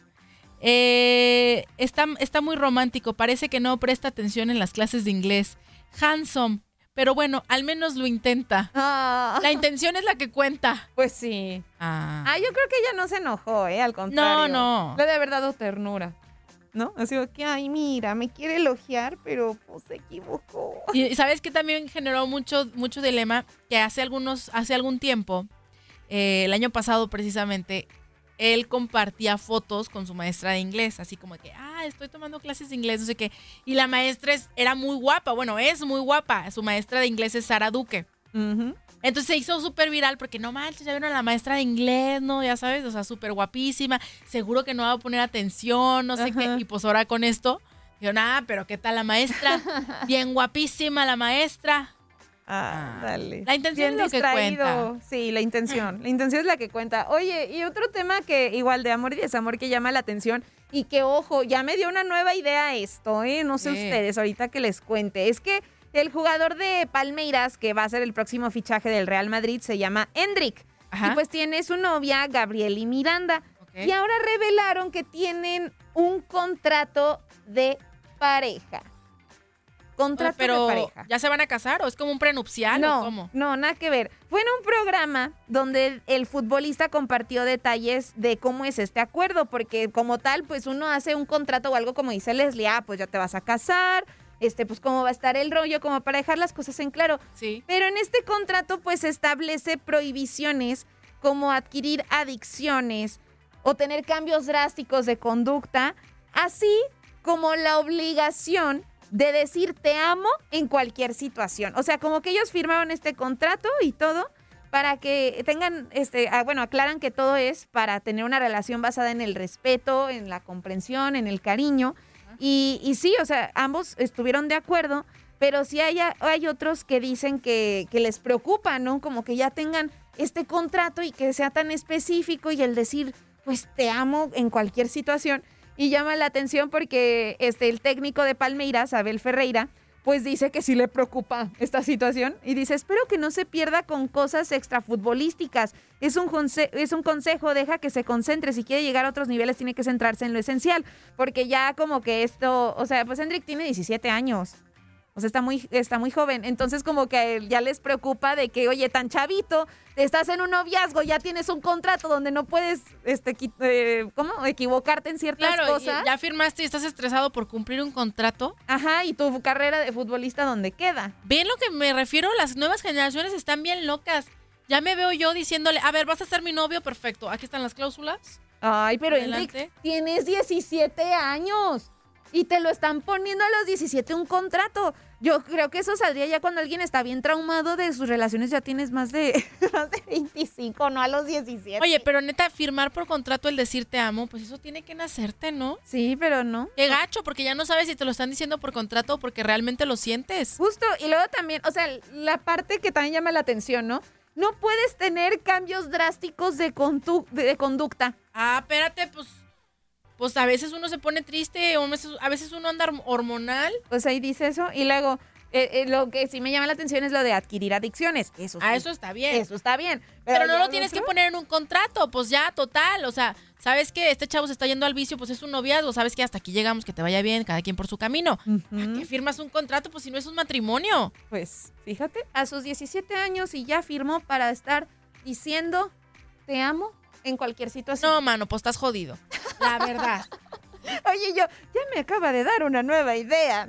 B: Está muy romántico, parece que no presta atención en las clases de inglés. Handsome, pero bueno, al menos lo intenta. La intención es la que cuenta.
C: Pues sí. Yo creo que ella no se enojó, al contrario.
B: No.
C: Le debe haber dado ternura, ¿no? Así que, ay, mira, me quiere elogiar, pero pues se equivocó.
B: Y sabes que también generó mucho dilema, que hace algún tiempo, el año pasado precisamente, él compartía fotos con su maestra de inglés, así como que, estoy tomando clases de inglés, no sé qué. Y la maestra era muy guapa, bueno, es muy guapa. Su maestra de inglés es Sara Duque.
C: Uh-huh.
B: Entonces se hizo súper viral porque no manches, ya vieron a la maestra de inglés, ¿no? Ya sabes, o sea, súper guapísima. Seguro que no va a poner atención, no sé qué. Y pues ahora con esto, dijeron, pero ¿qué tal la maestra? Bien guapísima la maestra.
C: Dale.
B: La intención
C: Bien
B: es lo que cuenta.
C: Sí, la intención. La intención es la que cuenta. Oye, y otro tema que igual de amor y desamor que llama la atención y que, ojo, ya me dio una nueva idea esto, no sé ustedes, ahorita que les cuente. Es que el jugador de Palmeiras, que va a ser el próximo fichaje del Real Madrid, se llama Endrick. Y pues tiene su novia, Gabrieli Miranda. Okay. Y ahora revelaron que tienen un contrato de pareja.
B: Pero,
C: de pareja.
B: ¿ya se van a casar o es como un prenupcial o cómo?
C: No, nada que ver. Fue en un programa donde el futbolista compartió detalles de cómo es este acuerdo, porque como tal, pues uno hace un contrato o algo como dice Leslie, pues ya te vas a casar, pues cómo va a estar el rollo, como para dejar las cosas en claro.
B: Sí.
C: Pero en este contrato, pues establece prohibiciones como adquirir adicciones o tener cambios drásticos de conducta, así como la obligación de decir te amo en cualquier situación. O sea, como que ellos firmaron este contrato y todo para que tengan, aclaran que todo es para tener una relación basada en el respeto, en la comprensión, en el cariño. Y sí, o sea, ambos estuvieron de acuerdo, pero sí hay otros que dicen que les preocupa, ¿no? Como que ya tengan este contrato y que sea tan específico y el decir, pues te amo en cualquier situación. Y llama la atención porque el técnico de Palmeiras, Abel Ferreira, pues dice que sí le preocupa esta situación y dice, espero que no se pierda con cosas extrafutbolísticas. Es un consejo, deja que se concentre. Si quiere llegar a otros niveles, tiene que centrarse en lo esencial. Porque ya como que esto, o sea, pues Endrick tiene 17 años. O sea, está muy joven. Entonces, como que a él ya les preocupa de que, oye, tan chavito, estás en un noviazgo, ya tienes un contrato donde no puedes, equivocarte en ciertas cosas.
B: Claro, ya firmaste y estás estresado por cumplir un contrato.
C: Ajá, y tu carrera de futbolista, ¿dónde queda?
B: Bien lo que me refiero, las nuevas generaciones están bien locas. Ya me veo yo diciéndole, a ver, ¿vas a ser mi novio? Perfecto, aquí están las cláusulas.
C: Ay, pero
B: Adelante.
C: Endrick, tienes 17 años. Y te lo están poniendo a los 17 un contrato. Yo creo que eso saldría ya cuando alguien está bien traumado de sus relaciones, ya tienes más de 25, no a los 17.
B: Oye, pero neta, firmar por contrato el decir te amo, pues eso tiene que nacerte, ¿no?
C: Sí, pero no.
B: Qué gacho, porque ya no sabes si te lo están diciendo por contrato o porque realmente lo sientes.
C: Justo, y luego también, o sea, la parte que también llama la atención, ¿no? No puedes tener cambios drásticos de conducta.
B: Espérate, pues a veces uno se pone triste, o a veces uno anda hormonal.
C: Pues ahí dice eso. Y luego, lo que sí me llama la atención es lo de adquirir adicciones. Eso sí.
B: Eso está bien.
C: Eso está bien.
B: Pero no lo tienes que poner en un contrato, pues ya, total. O sea, sabes que este chavo se está yendo al vicio, pues es un noviazgo. Sabes que hasta aquí llegamos, que te vaya bien, cada quien por su camino. ¿A qué firmas un contrato? Pues si no es un matrimonio.
C: Pues, fíjate, a sus 17 años y ya firmó para estar diciendo te amo en cualquier situación.
B: No, mano, pues estás jodido. La verdad.
C: Oye, ya me acaba de dar una nueva idea.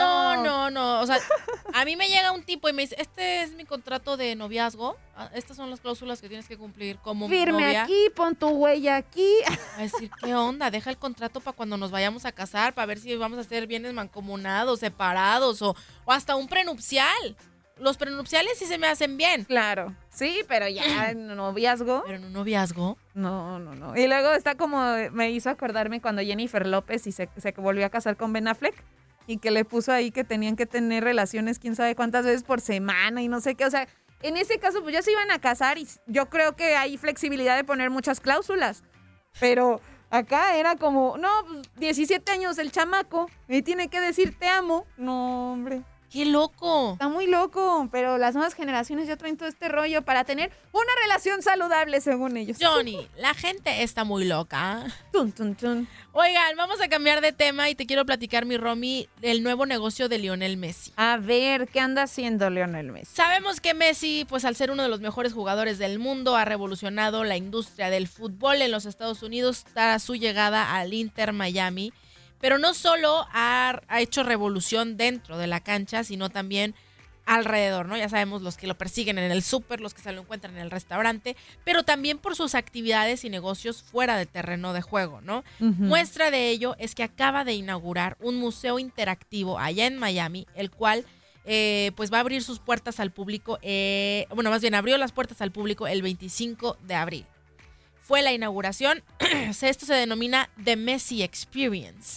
B: No. O sea, a mí me llega un tipo y me dice, este es mi contrato de noviazgo. Estas son las cláusulas que tienes que cumplir como
C: Firme
B: novia.
C: aquí, pon tu huella aquí.
B: A decir, ¿qué onda? Deja el contrato para cuando nos vayamos a casar, para ver si vamos a hacer bienes mancomunados, separados o hasta un prenupcial. Los prenupciales sí se me hacen bien.
C: Claro, sí, pero ya en noviazgo.
B: Pero en un noviazgo.
C: No. Y luego está como, me hizo acordarme cuando Jennifer López se volvió a casar con Ben Affleck y que le puso ahí que tenían que tener relaciones quién sabe cuántas veces por semana y no sé qué. O sea, en ese caso pues ya se iban a casar y yo creo que hay flexibilidad de poner muchas cláusulas. Pero acá era como, no, pues 17 años el chamaco y tiene que decir te amo. No, hombre.
B: ¡Qué loco!
C: Está muy loco, pero las nuevas generaciones ya traen todo este rollo para tener una relación saludable, según ellos.
B: Johnny, la gente está muy loca.
C: Tun, tun, tun.
B: Oigan, vamos a cambiar de tema y te quiero platicar, mi Romy, del nuevo negocio de Lionel Messi.
C: A ver, ¿qué anda haciendo Lionel Messi?
B: Sabemos que Messi, pues al ser uno de los mejores jugadores del mundo, ha revolucionado la industria del fútbol en los Estados Unidos tras su llegada al Inter Miami. Pero no solo ha hecho revolución dentro de la cancha, sino también alrededor, ¿no? Ya sabemos los que lo persiguen en el súper, los que se lo encuentran en el restaurante, pero también por sus actividades y negocios fuera del terreno de juego, ¿no? Muestra de ello es que acaba de inaugurar un museo interactivo allá en Miami, el cual pues va a abrir sus puertas al público, más bien abrió las puertas al público el 25 de abril. Fue la inauguración. Esto se denomina The Messi Experience.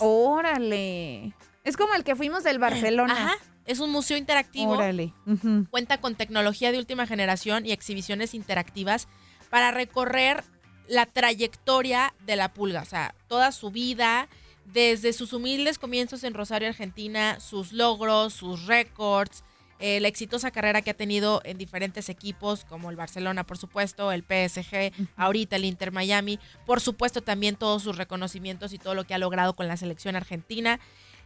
C: ¡Órale! Es como el que fuimos del Barcelona.
B: Ajá. Es un museo interactivo.
C: ¡Órale!
B: Cuenta con tecnología de última generación y exhibiciones interactivas para recorrer la trayectoria de la pulga. O sea, toda su vida, desde sus humildes comienzos en Rosario, Argentina, sus logros, sus récords, la exitosa carrera que ha tenido en diferentes equipos, como el Barcelona, por supuesto, el PSG, ahorita el Inter Miami, por supuesto también todos sus reconocimientos y todo lo que ha logrado con la selección argentina.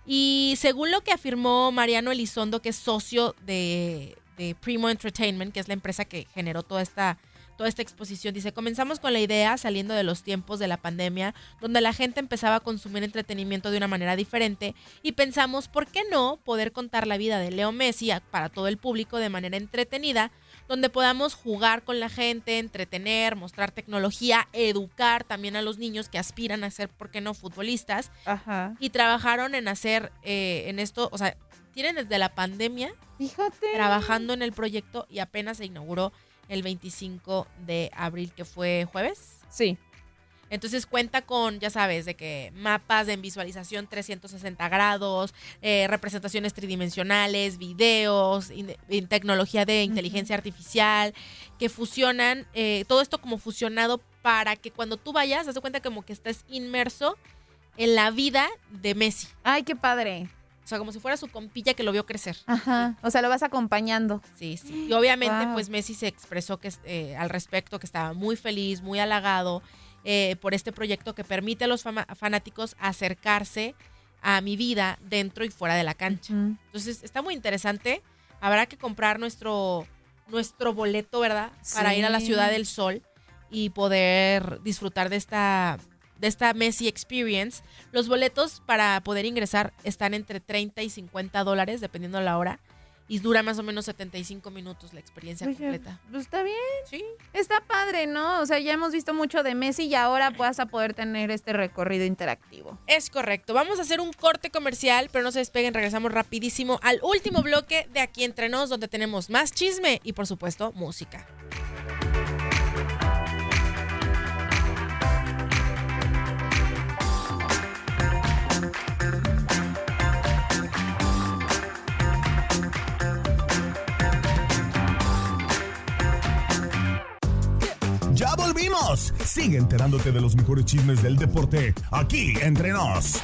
B: Y según lo que afirmó Mariano Elizondo, que es socio de Primo Entertainment, que es la empresa que generó toda esta exposición, dice, comenzamos con la idea saliendo de los tiempos de la pandemia, donde la gente empezaba a consumir entretenimiento de una manera diferente y pensamos, ¿por qué no poder contar la vida de Leo Messi para todo el público de manera entretenida, donde podamos jugar con la gente, entretener, mostrar tecnología, educar también a los niños que aspiran a ser, ¿por qué no?, futbolistas?
C: Ajá.
B: Y trabajaron en hacer en esto, o sea, tienen desde la pandemia,
C: fíjate,
B: trabajando en el proyecto y apenas se inauguró el 25 de abril, que fue jueves.
C: Sí.
B: Entonces cuenta con, ya sabes, de que mapas en visualización 360 grados, representaciones tridimensionales, videos, tecnología de inteligencia artificial, que fusionan, todo esto como fusionado para que cuando tú vayas, haz de cuenta como que estés inmerso en la vida de Messi.
C: Ay, qué padre.
B: O sea, como si fuera su compilla que lo vio crecer.
C: Ajá, o sea, lo vas acompañando.
B: Sí. Y obviamente,
C: Wow.
B: pues Messi se expresó que al respecto, que estaba muy feliz, muy halagado por este proyecto que permite a los fanáticos acercarse a mi vida dentro y fuera de la cancha. Entonces, está muy interesante. Habrá que comprar nuestro boleto, ¿verdad? Para
C: Sí.
B: ir a la Ciudad del Sol y poder disfrutar de esta Messi Experience. Los boletos para poder ingresar están entre $30 y $50, dependiendo de la hora. Y dura más o menos 75 minutos la experiencia
C: Oye,
B: completa.
C: pues está bien.
B: Sí.
C: Está padre, ¿no? O sea, ya hemos visto mucho de Messi y ahora vas a poder tener este recorrido interactivo.
B: Es correcto. Vamos a hacer un corte comercial, pero no se despeguen. Regresamos rapidísimo al último bloque de Aquí Entre Nos, donde tenemos más chisme y, por supuesto, música.
A: ¡Ya volvimos! Sigue enterándote de los mejores chismes del deporte, aquí entre nos.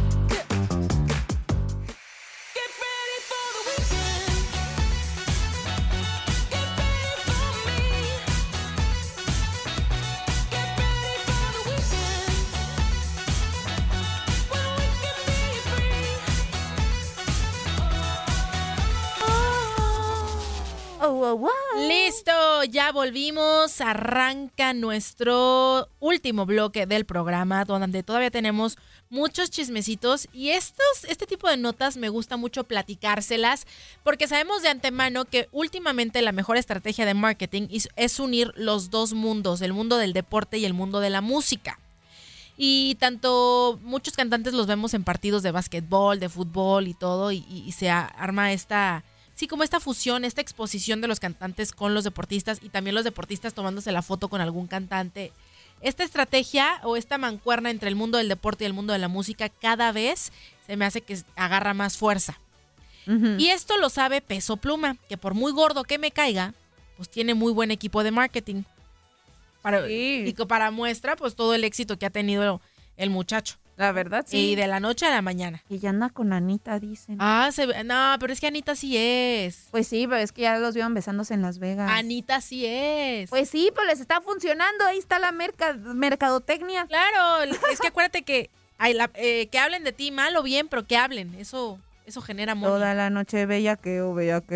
B: Listo, ya volvimos. Arranca nuestro último bloque del programa, donde todavía tenemos muchos chismecitos y este tipo de notas me gusta mucho platicárselas porque sabemos de antemano que últimamente la mejor estrategia de marketing es unir los dos mundos, el mundo del deporte y el mundo de la música. Y tanto muchos cantantes los vemos en partidos de básquetbol, de fútbol y todo y se arma esta fusión, esta exposición de los cantantes con los deportistas y también los deportistas tomándose la foto con algún cantante. Esta estrategia o esta mancuerna entre el mundo del deporte y el mundo de la música cada vez se me hace que agarra más fuerza. Uh-huh. Y esto lo sabe Peso Pluma, que por muy gordo que me caiga, pues tiene muy buen equipo de marketing. Y para muestra, pues todo el éxito que ha tenido el muchacho.
C: La verdad, sí.
B: Y de la noche a la mañana.
C: Y ya anda con Anita, dicen.
B: No, pero es que Anita sí es.
C: Pues sí, pero es que ya los vieron besándose en Las Vegas.
B: Anita sí es.
C: Pues sí, pues les está funcionando. Ahí está la mercadotecnia.
B: Claro, es que acuérdate que que hablen de ti mal o bien, pero que hablen. Eso genera amor.
C: Toda la noche bellaqueo.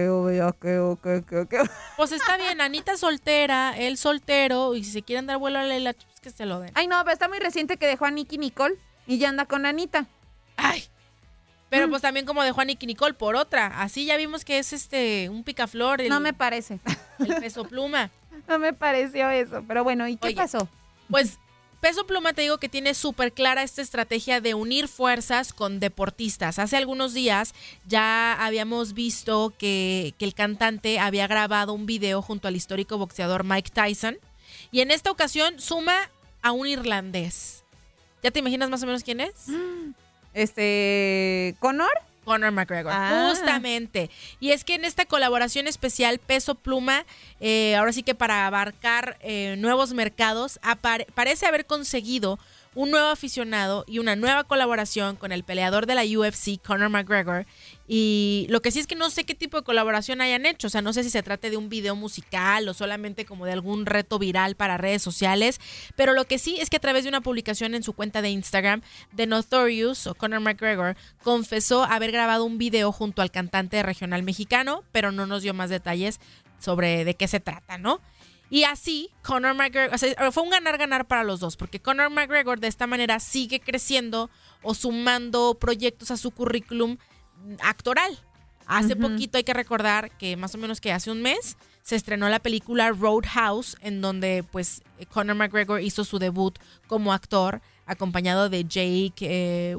B: Pues está bien, Anita soltera, él soltero, y si se quieren dar vuelo a Leila, pues que se lo den.
C: Ay, no, pero está muy reciente que dejó a Nicky Nicole y ya anda con Anita.
B: Ay, pero pues también como dejó a Nicky Nicole por otra. Así ya vimos que es un picaflor.
C: No me parece.
B: El Peso Pluma.
C: No me pareció eso, pero bueno, ¿y qué pasó?
B: Pues Peso Pluma te digo que tiene súper clara esta estrategia de unir fuerzas con deportistas. Hace algunos días ya habíamos visto que el cantante había grabado un video junto al histórico boxeador Mike Tyson y en esta ocasión suma a un irlandés. ¿Ya te imaginas más o menos quién es?
C: ¿Conor?
B: Conor McGregor, justamente. Y es que en esta colaboración especial, Peso Pluma, ahora sí que para abarcar nuevos mercados, parece haber conseguido un nuevo aficionado y una nueva colaboración con el peleador de la UFC, Conor McGregor. Y lo que sí es que no sé qué tipo de colaboración hayan hecho. O sea, no sé si se trate de un video musical o solamente como de algún reto viral para redes sociales. Pero lo que sí es que a través de una publicación en su cuenta de Instagram, The Notorious, o Conor McGregor, confesó haber grabado un video junto al cantante regional mexicano, pero no nos dio más detalles sobre de qué se trata, ¿no? Y así, Conor McGregor, o sea, fue un ganar-ganar para los dos, porque Conor McGregor de esta manera sigue creciendo o sumando proyectos a su currículum actoral. Hace poquito hay que recordar que más o menos que hace un mes se estrenó la película Roadhouse, en donde pues Conor McGregor hizo su debut como actor, acompañado de Jake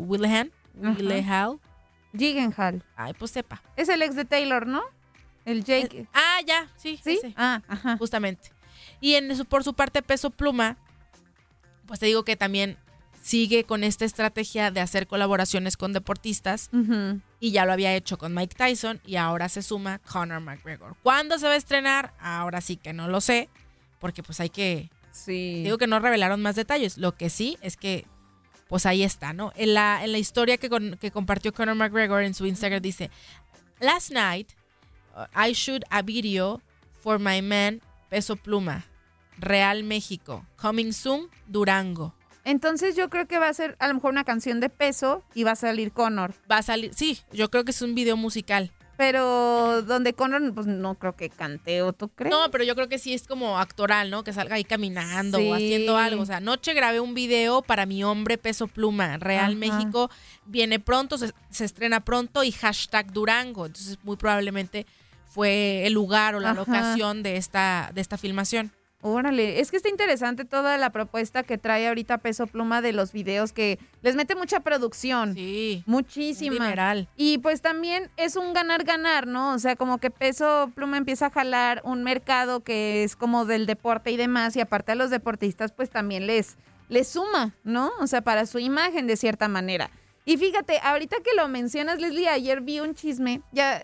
C: Gyllenhaal.
B: Ay, pues sepa.
C: Es el ex de Taylor, ¿no? El Jake.
B: Ya, sí.
C: ¿Sí?
B: Sí.
C: Ajá.
B: Justamente. Y por su parte, Peso Pluma, pues te digo que también sigue con esta estrategia de hacer colaboraciones con deportistas.
C: Uh-huh.
B: Y ya lo había hecho con Mike Tyson y ahora se suma Conor McGregor. ¿Cuándo se va a estrenar? Ahora sí que no lo sé, porque pues hay que...
C: Sí.
B: Digo que no revelaron más detalles. Lo que sí es que pues ahí está, ¿no? En la historia que compartió Conor McGregor en su Instagram dice: Last night, I shoot a video for my man Peso Pluma, Real México, coming soon, Durango.
C: Entonces yo creo que va a ser a lo mejor una canción de Peso y va a salir Conor.
B: Va a salir, sí, yo creo que es un video musical.
C: Pero donde Conor, pues no creo que cante, ¿o tú crees?
B: No, pero yo creo que sí es como actoral, ¿no? Que salga ahí caminando
C: Sí.
B: o haciendo algo. O sea, anoche grabé un video para mi hombre Peso Pluma, Real
C: Ajá.
B: México, viene pronto, se estrena pronto y hashtag Durango. Entonces muy probablemente fue el lugar o la
C: Ajá.
B: locación de esta filmación.
C: Órale, es que está interesante toda la propuesta que trae ahorita Peso Pluma de los videos, que les mete mucha producción.
B: Sí.
C: Muchísima.
B: Un dineral.
C: Y pues también es un ganar-ganar, ¿no? O sea, como que Peso Pluma empieza a jalar un mercado que es como del deporte y demás, y aparte a los deportistas pues también les suma, ¿no? O sea, para su imagen de cierta manera. Y fíjate, ahorita que lo mencionas, Leslie, ayer vi un chisme, ya,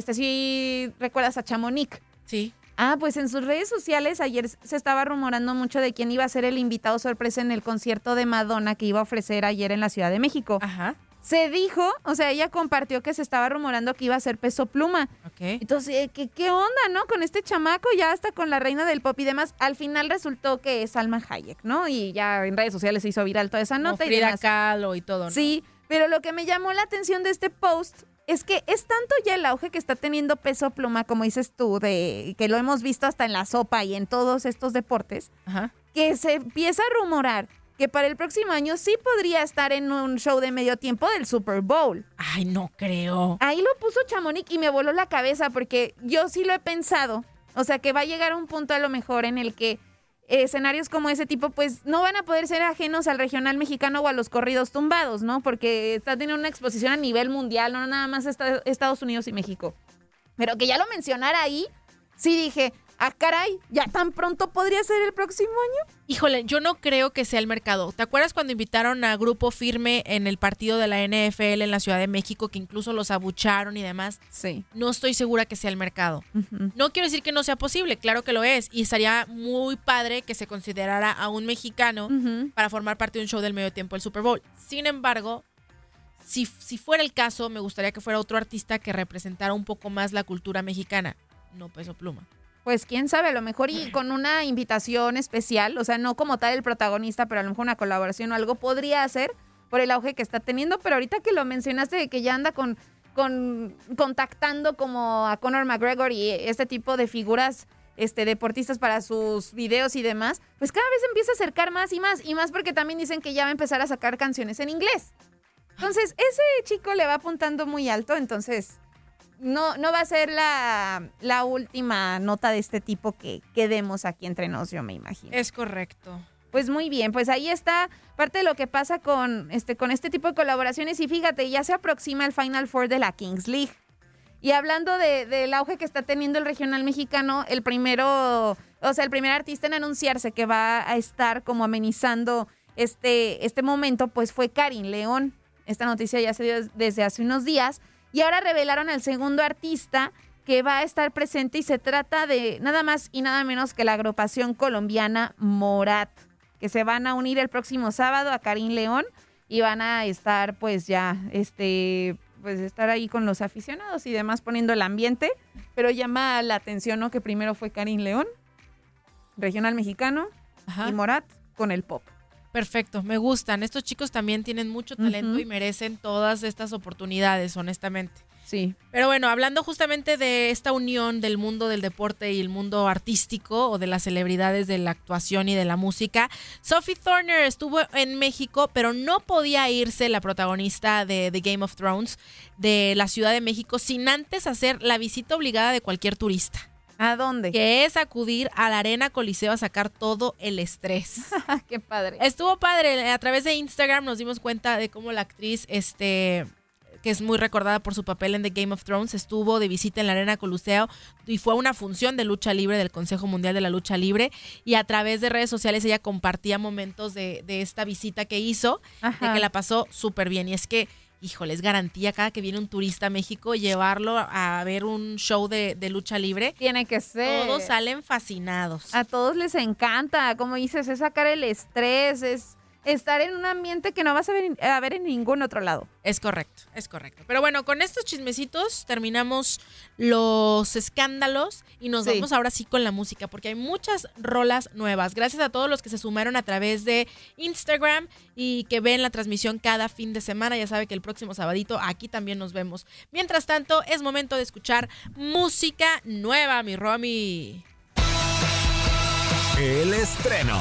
C: sí recuerdas a Chamonix.
B: Sí.
C: Pues en sus redes sociales ayer se estaba rumorando mucho de quién iba a ser el invitado sorpresa en el concierto de Madonna que iba a ofrecer ayer en la Ciudad de México.
B: Ajá.
C: Se dijo, o sea, ella compartió que se estaba rumorando que iba a ser Peso Pluma.
B: Ok.
C: Entonces, ¿qué onda, no? Con este chamaco, ya hasta con la reina del pop y demás. Al final resultó que es Salma Hayek, ¿no? Y ya en redes sociales se hizo viral toda esa nota.
B: Como Frida
C: y demás.
B: Kahlo y todo, ¿no?
C: Sí, pero lo que me llamó la atención de este post es que es tanto ya el auge que está teniendo Peso Pluma, como dices tú, de que lo hemos visto hasta en la sopa y en todos estos deportes,
B: Ajá.
C: que se empieza a rumorar que para el próximo año sí podría estar en un show de medio tiempo del Super Bowl.
B: Ay, no creo.
C: Ahí lo puso Chamonix y me voló la cabeza porque yo sí lo he pensado. O sea, que va a llegar un punto a lo mejor en el que escenarios como ese tipo, pues no van a poder ser ajenos al regional mexicano o a los corridos tumbados, ¿no? Porque está teniendo una exposición a nivel mundial, no nada más Estados Unidos y México. Pero que ya lo mencionara ahí, sí dije, caray, ¿ya tan pronto podría ser el próximo año?
B: Híjole, yo no creo que sea el mercado. ¿Te acuerdas cuando invitaron a Grupo Firme en el partido de la NFL en la Ciudad de México, que incluso los abucharon y demás?
C: Sí.
B: No estoy segura que sea el mercado.
C: Uh-huh.
B: No quiero decir que no sea posible, claro que lo es. Y estaría muy padre que se considerara a un mexicano para formar parte de un show del medio tiempo del Super Bowl. Sin embargo, si fuera el caso, me gustaría que fuera otro artista que representara un poco más la cultura mexicana. No Peso Pluma.
C: Pues quién sabe, a lo mejor y con una invitación especial, o sea, no como tal el protagonista, pero a lo mejor una colaboración o algo podría hacer por el auge que está teniendo. Pero ahorita que lo mencionaste de que ya anda contactando como a Conor McGregor y este tipo de figuras deportistas para sus videos y demás, pues cada vez empieza a acercar más y más porque también dicen que ya va a empezar a sacar canciones en inglés. Entonces, ese chico le va apuntando muy alto, entonces no va a ser la última nota de este tipo que demos aquí entre nos, yo me imagino.
B: Es correcto.
C: Pues muy bien, pues ahí está parte de lo que pasa con este tipo de colaboraciones. Y fíjate, ya se aproxima el Final Four de la Kings League. Y hablando del auge que está teniendo el regional mexicano, el primer artista en anunciarse que va a estar como amenizando este momento, pues fue Karin León. Esta noticia ya se dio desde hace unos días. Y ahora revelaron al segundo artista que va a estar presente y se trata de nada más y nada menos que la agrupación colombiana Morat, que se van a unir el próximo sábado a Karin León y van a estar pues ya, pues estar ahí con los aficionados y demás poniendo el ambiente. Pero llama la atención, ¿no? Que primero fue Karin León, regional mexicano, y Morat con el pop.
B: Perfecto, me gustan. Estos chicos también tienen mucho talento y merecen todas estas oportunidades, honestamente.
C: Sí.
B: Pero bueno, hablando justamente de esta unión del mundo del deporte y el mundo artístico o de las celebridades de la actuación y de la música, Sophie Turner estuvo en México, pero no podía irse, la protagonista de The Game of Thrones, de la Ciudad de México, sin antes hacer la visita obligada de cualquier turista.
C: ¿A dónde?
B: Que es acudir a la Arena Coliseo a sacar todo el estrés.
C: ¡Qué padre!
B: Estuvo padre. A través de Instagram nos dimos cuenta de cómo la actriz, que es muy recordada por su papel en The Game of Thrones, estuvo de visita en la Arena Coliseo y fue a una función de lucha libre del Consejo Mundial de la Lucha Libre, y a través de redes sociales ella compartía momentos de esta visita que hizo, de que la pasó súper bien. Y es que, híjole, es garantía cada que viene un turista a México llevarlo a ver un show de lucha libre.
C: Tiene que ser.
B: Todos salen fascinados.
C: A todos les encanta, como dices, es sacar el estrés, es estar en un ambiente que no vas a ver en ningún otro lado.
B: Es correcto, es correcto. Pero bueno, con estos chismecitos terminamos los escándalos y nos vamos ahora sí con la música, porque hay muchas rolas nuevas. Gracias a todos los que se sumaron a través de Instagram y que ven la transmisión cada fin de semana. Ya sabe que el próximo sabadito aquí también nos vemos. Mientras tanto, es momento de escuchar música nueva, mi Romy.
A: El estreno.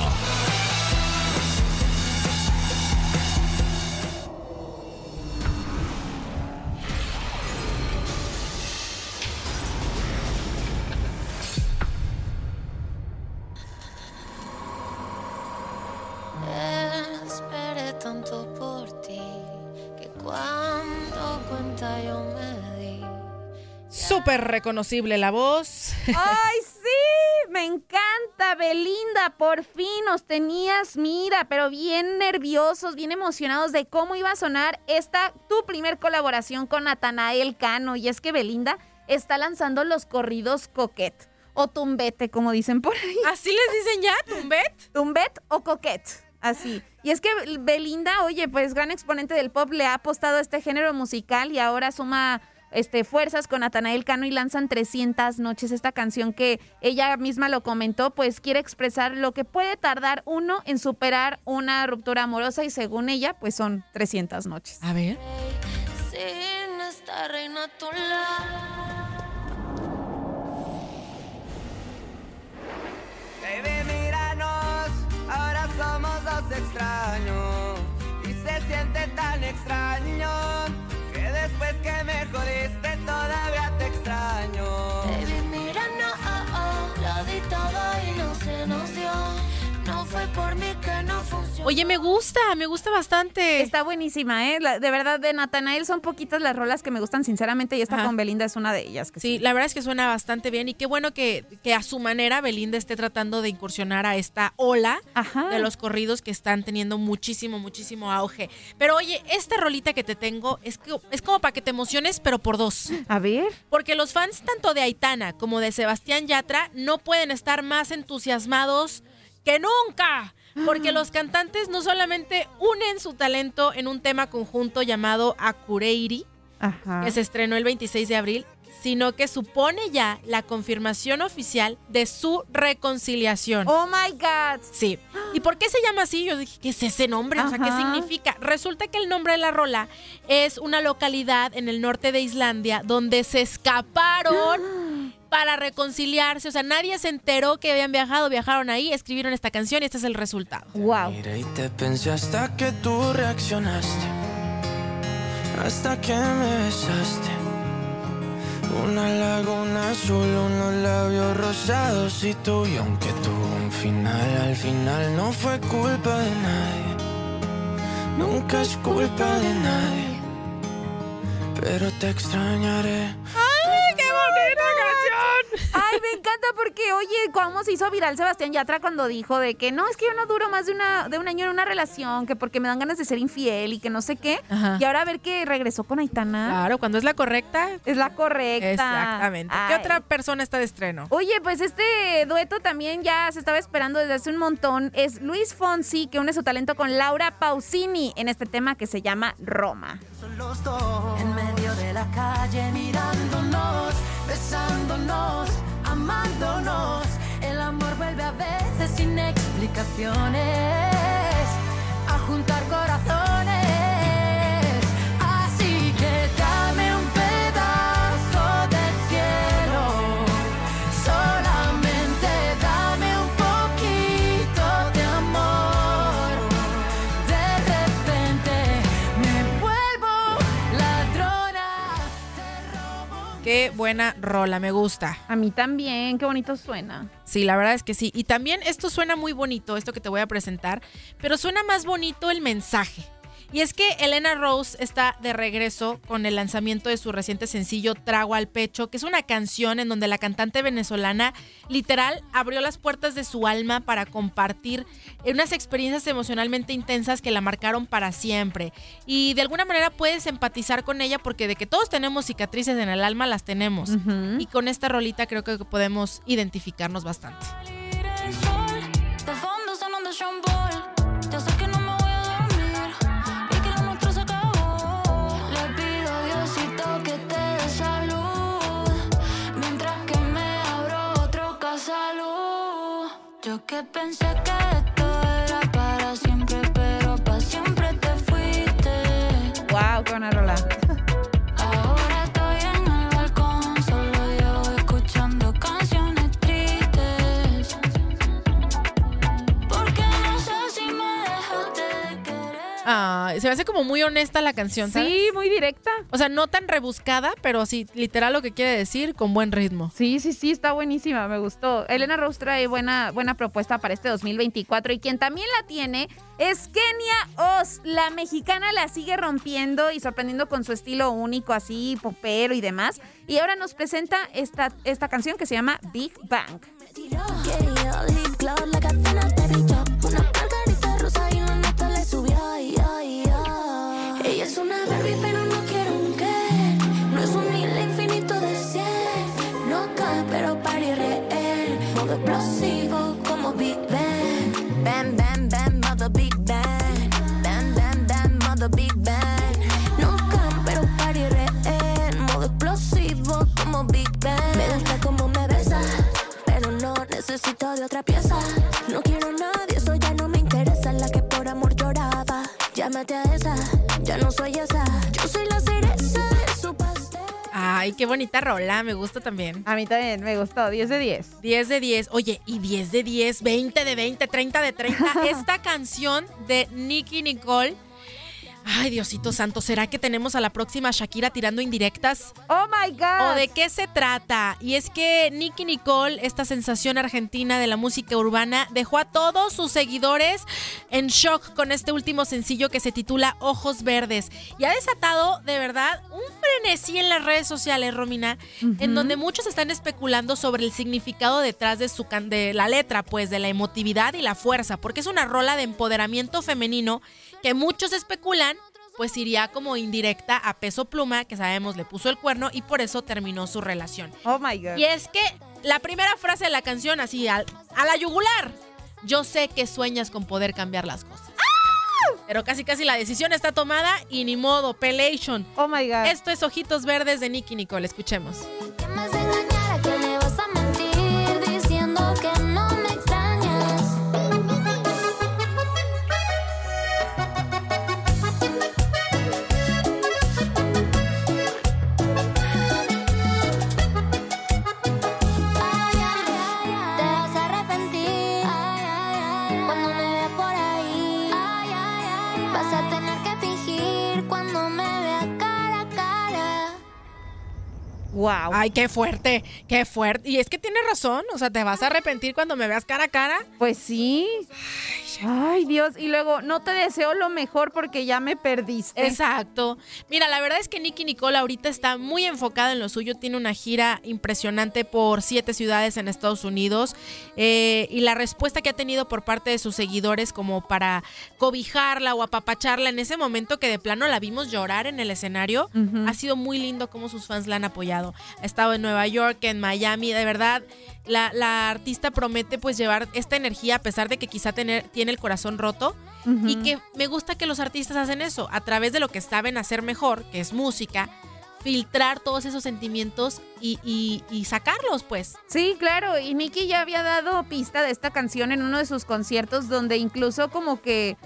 I: Esperé tanto por ti que cuando cuenta yo me di.
B: Súper reconocible la voz.
C: ¡Ay, sí! Me encanta, Belinda. Por fin nos tenías, mira, pero bien nerviosos, bien emocionados de cómo iba a sonar tu primer colaboración con Natanael Cano. Y es que Belinda está lanzando los corridos Coquette o Tumbete, como dicen por ahí.
B: ¿Así les dicen ya? ¿Tumbet?
C: Tumbet o Coquette. Así. Y es que Belinda, oye, pues gran exponente del pop, le ha apostado a este género musical y ahora suma fuerzas con Natanael Cano y lanzan 300 noches. Esta canción que ella misma lo comentó, pues quiere expresar lo que puede tardar uno en superar una ruptura amorosa y según ella, pues son 300 noches.
B: A ver.
I: Sin esta reina a tu lado.
J: Baby, míranos, ahora somos dos extraños.
I: por mí que no funciona.
B: Oye, me gusta bastante.
C: Está buenísima, ¿eh? De verdad, de Natanael son poquitas las rolas que me gustan, sinceramente, y esta con Belinda es una de ellas. Que
B: sí, la verdad es que suena bastante bien y qué bueno que a su manera Belinda esté tratando de incursionar a esta ola de los corridos que están teniendo muchísimo auge. Pero oye, esta rolita que te tengo es como para que te emociones, pero por dos.
C: A ver.
B: Porque los fans tanto de Aitana como de Sebastián Yatra no pueden estar más entusiasmados que nunca. Porque los cantantes no solamente unen su talento en un tema conjunto llamado Akureiri, que se estrenó el 26 de abril, sino que supone ya la confirmación oficial de su reconciliación.
C: ¡Oh, my God!
B: Sí. ¿Y por qué se llama así? Yo dije, ¿qué es ese nombre? O sea, ¿qué significa? Resulta que el nombre de la rola es una localidad en el norte de Islandia donde se escaparon para reconciliarse. O sea, nadie se enteró que habían viajado, viajaron ahí, escribieron esta canción y este es el resultado.
C: ¡Wow!
J: Mira y te pensé hasta que tú reaccionaste, hasta que me besaste. Una laguna azul, unos labios rosados y tú. Y aunque tuvo un final, al final no fue culpa de nadie. Nunca es culpa de nadie, pero te extrañaré.
B: ¡Ay, qué bonita canción!
C: Ay, me encanta porque, oye, cómo se hizo viral Sebastián Yatra cuando dijo de que no, es que yo no duro más de un año en una relación, que porque me dan ganas de ser infiel y que no sé qué. Y ahora a ver que regresó con Aitana.
B: Claro, cuando es la correcta.
C: Es la correcta.
B: Exactamente.
C: Ay.
B: ¿Qué otra persona está de estreno?
C: Oye, pues este dueto también ya se estaba esperando desde hace un montón. Es Luis Fonsi, que une su talento con Laura Pausini en este tema que se llama Roma.
J: Son los dos en medio de la calle mirándonos, besándonos, amándonos. El amor vuelve a veces sin explicaciones a juntar corazones. Así que dame un pedazo del cielo, solamente dame un poquito de amor. De repente me vuelvo ladrona, te robo.
B: Qué buena rola, me gusta.
C: A mí también, qué bonito suena.
B: Sí, la verdad es que sí. Y también esto suena muy bonito, esto que te voy a presentar, pero suena más bonito el mensaje. Y es que Elena Rose está de regreso con el lanzamiento de su reciente sencillo Trago al Pecho, que es una canción en donde la cantante venezolana literal abrió las puertas de su alma para compartir unas experiencias emocionalmente intensas que la marcaron para siempre. Y de alguna manera puedes empatizar con ella porque de que todos tenemos cicatrices en el alma, las tenemos. Y con esta rolita creo que podemos identificarnos bastante.
I: De fondo sonando Sean Paul, ya sé que no me voy a dormir y que lo nuestro se acabó. Le pido a Diosito que te dé salud, mientras que me abro otro casalú. Yo que pensé que esto era para siempre, pero para siempre te fuiste.
C: Wow, qué buena rola.
I: Ahora estoy en el balcón, solo yo escuchando canciones tristes. Porque no sé si me dejaste de querer.
B: Se me hace como muy honesta la canción, ¿sabes?
C: Sí, muy directa.
B: O sea, no tan rebuscada, pero sí, literal lo que quiere decir, con buen ritmo.
C: Sí, está buenísima, me gustó. Elena Rose trae buena propuesta para este 2024 y quien también la tiene es Kenia Oz. La mexicana la sigue rompiendo y sorprendiendo con su estilo único, así popero y demás. Y ahora nos presenta esta canción que se llama Big Bang.
I: Quería lip gloss, la cadena te brilló. Una margarita rosa y la nota le subió. Ay, ay, ay. Ella es una Barbie, pero no quiero un Ken. No es un mil infinito de 100. No cae, pero party real. Modo explosivo como Big Bang. Bam, bam, bam, modo Big Bang. Bam, bam, bam, modo Big Bang. No cae, pero party real. Modo explosivo como Big Bang. Me gusta como me besa, pero no necesito de otra pieza. No quiero a nadie, eso ya no me interesa. La que por amor lloraba, llámate a esa. Ya no soy esa, yo soy la cereza de su pastel.
B: Ay, qué bonita rola, me gusta también.
C: A mí también me gustó, 10 de 10.
B: 10 de 10. Oye, y 10 de 10, 20 de 20, 30 de 30. Esta canción de Nicki Nicole. Ay, Diosito santo, ¿será que tenemos a la próxima Shakira tirando indirectas?
C: ¡Oh, my God!
B: ¿O de qué se trata? Y es que Nicki Nicole, esta sensación argentina de la música urbana, dejó a todos sus seguidores en shock con este último sencillo que se titula Ojos Verdes. Y ha desatado, de verdad, un frenesí en las redes sociales, Romina, en donde muchos están especulando sobre el significado detrás de la letra, pues, de la emotividad y la fuerza, porque es una rola de empoderamiento femenino que muchos especulan pues iría como indirecta a Peso Pluma, que sabemos le puso el cuerno y por eso terminó su relación.
C: Oh my God.
B: Y es que la primera frase de la canción, así a la yugular, yo sé que sueñas con poder cambiar las cosas. Pero casi la decisión está tomada y ni modo, pelation.
C: Oh my God.
B: Esto es Ojitos Verdes de Nicki Nicole, escuchemos.
I: ¿Qué más engañar? ¿A quién le vas a mentir diciendo que no me extrañas?
C: Wow.
B: Ay, qué fuerte, qué fuerte. Y es que tiene razón, o sea, te vas a arrepentir cuando me veas cara a cara.
C: Pues sí. Ay, Dios. Y luego, no te deseo lo mejor porque ya me perdiste.
B: Exacto. Mira, la verdad es que Nicki Nicole ahorita está muy enfocada en lo suyo. Tiene una gira impresionante por 7 ciudades en Estados Unidos. Y la respuesta que ha tenido por parte de sus seguidores como para cobijarla o apapacharla en ese momento que de plano la vimos llorar en el escenario, ha sido muy lindo cómo sus fans la han apoyado. Ha estado en Nueva York, en Miami, de verdad. La artista promete pues llevar esta energía a pesar de que quizá tiene el corazón roto y que me gusta que los artistas hacen eso, a través de lo que saben hacer mejor, que es música, filtrar todos esos sentimientos y sacarlos pues.
C: Sí, claro, y Nicki ya había dado pista de esta canción en uno de sus conciertos donde incluso como que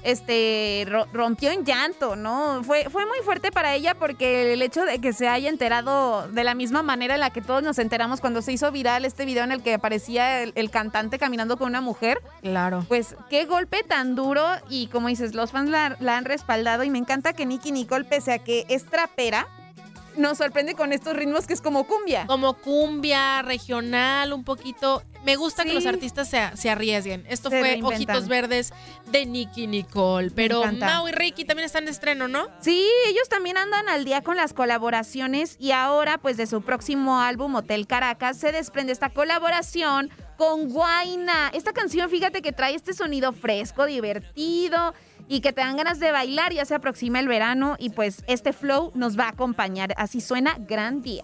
C: rompió en llanto, ¿no? Fue muy fuerte para ella porque el hecho de que se haya enterado de la misma manera en la que todos nos enteramos cuando se hizo viral este video en el que aparecía el cantante caminando con una mujer.
B: Claro.
C: Pues qué golpe tan duro y como dices, los fans la han respaldado y me encanta que Nicki Nicole, pese a que es trapera, nos sorprende con estos ritmos que es como cumbia.
B: Como cumbia, regional, un poquito. Me gusta que los artistas se arriesguen. Esto fue Ojitos Verdes de Nicki Nicole. Pero Mau y Ricky también están de estreno, ¿no?
C: Sí, ellos también andan al día con las colaboraciones y ahora, pues de su próximo álbum Hotel Caracas, se desprende esta colaboración con Guayna. Esta canción, fíjate que trae este sonido fresco, divertido y que te dan ganas de bailar. Ya se aproxima el verano y pues este flow nos va a acompañar. Así suena Gran Día.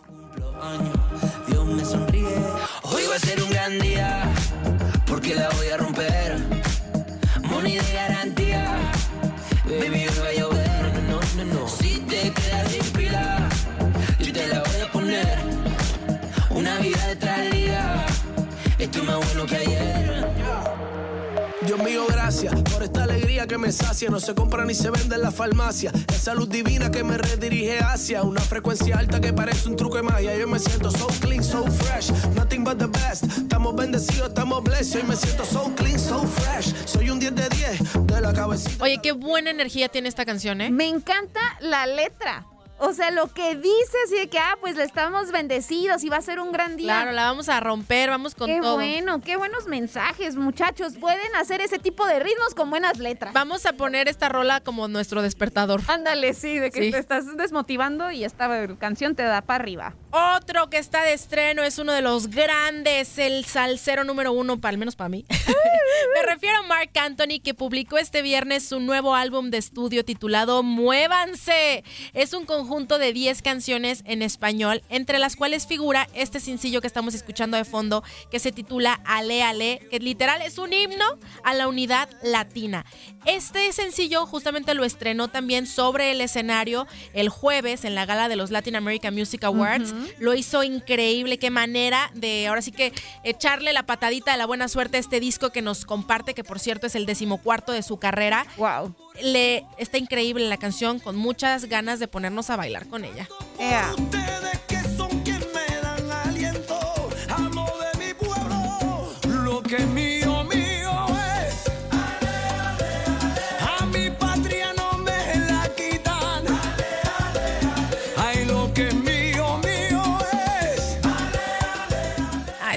J: Dios me sonríe. Hoy va a ser un gran día porque la voy a romper. Money de garantía. Baby, hoy va a llover. No. Si te quedas sin pila, yo te la voy a poner. Una vida de traslía. Esto es más bueno que ayer.
K: Dios mío, gracias por esta alegría que me sacia. No se compra ni se vende en la farmacia. Esa luz divina que me redirige hacia una frecuencia alta que parece un truco de magia. Yo me siento so clean, so fresh, nothing but the best. Estamos bendecidos, estamos blessed. Hoy me siento so clean, so fresh. Soy un 10 de 10 de la cabecita.
B: Oye, qué buena energía tiene esta canción, ¿eh?
C: Me encanta la letra. O sea, lo que dice así de que, pues le estamos bendecidos y va a ser un gran día.
B: Claro, la vamos a romper, vamos con todo.
C: Qué bueno, qué buenos mensajes, muchachos. Pueden hacer ese tipo de ritmos con buenas letras.
B: Vamos a poner esta rola como nuestro despertador.
C: Ándale, sí, de que te estás desmotivando y esta canción te da para arriba.
B: Otro que está de estreno es uno de los grandes, el salsero número 1, al menos para mí. Me refiero a Marc Anthony, que publicó este viernes su nuevo álbum de estudio titulado Muévanse. Es un conjunto de 10 canciones en español, entre las cuales figura este sencillo que estamos escuchando de fondo, que se titula Ale Ale, que literal es un himno a la unidad latina. Este sencillo justamente lo estrenó también sobre el escenario el jueves en la gala de los Latin American Music Awards. Lo hizo increíble, qué manera de ahora sí que echarle la patadita de la buena suerte a este disco que nos comparte, que por cierto es el 14º de su carrera.
C: Wow.
B: Está increíble la canción, con muchas ganas de ponernos a bailar con ella.
K: Ustedes que son quien me dan aliento, amo de mi pueblo, lo que es mío, mío es. A mi patria no me la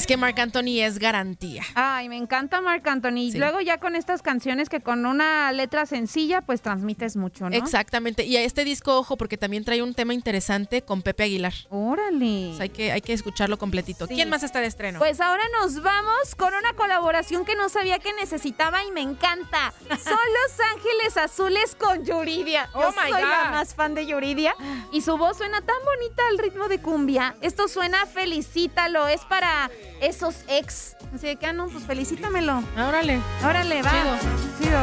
B: que Marc Anthony es garantía.
C: Ay, me encanta Marc Anthony.
B: Sí.
C: Luego ya con estas canciones que con una letra sencilla, pues transmites mucho, ¿no?
B: Exactamente. Y a este disco, ojo, porque también trae un tema interesante con Pepe Aguilar.
C: Órale.
B: O sea, hay que escucharlo completito.
C: Sí.
B: ¿Quién más está de estreno?
C: Pues ahora nos vamos con una colaboración que no sabía que necesitaba y me encanta. Son Los Ángeles Azules con Yuridia.
B: Oh
C: Yo
B: my
C: soy la
B: God.
C: más fan de Yuridia y su voz suena tan bonita al ritmo de cumbia. Esto suena Felicítalo, es para esos ex. Así de que, no, pues felicítamelo.
B: Órale.
C: Órale, va. Chido.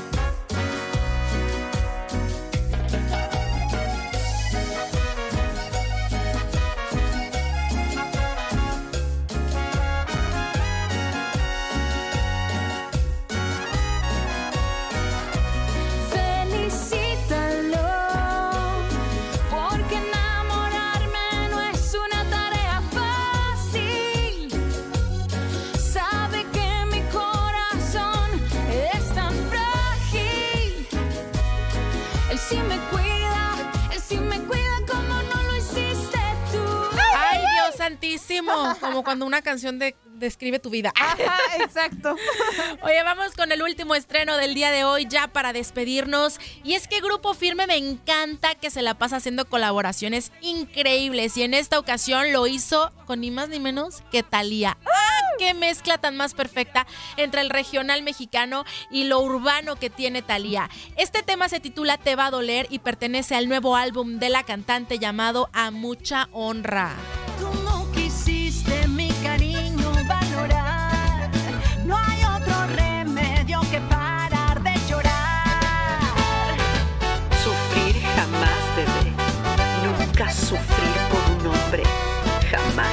I: Felicítalo, porque enamorarme no es una tarea fácil. Sabe que mi corazón es tan frágil. Él sí me cuida como no lo hiciste tú.
B: ¡Ay, Dios santísimo! Como cuando una canción describe tu vida.
C: Ajá, exacto.
B: Oye, vamos con el último estreno del día de hoy ya para despedirnos. Y es que Grupo Firme me encanta que se la pasa haciendo colaboraciones increíbles. Y en esta ocasión lo hizo con ni más ni menos que Thalía. ¡Ah! ¡Qué mezcla tan más perfecta entre el regional mexicano y lo urbano que tiene Thalía! Este tema se titula Te va a doler y pertenece al nuevo álbum de la cantante llamado A Mucha Honra.
I: Tú no quisiste mi cariño valorar. No hay otro remedio que parar de llorar.
L: Sufrir jamás, bebé. Nunca sufrir por un hombre. Jamás.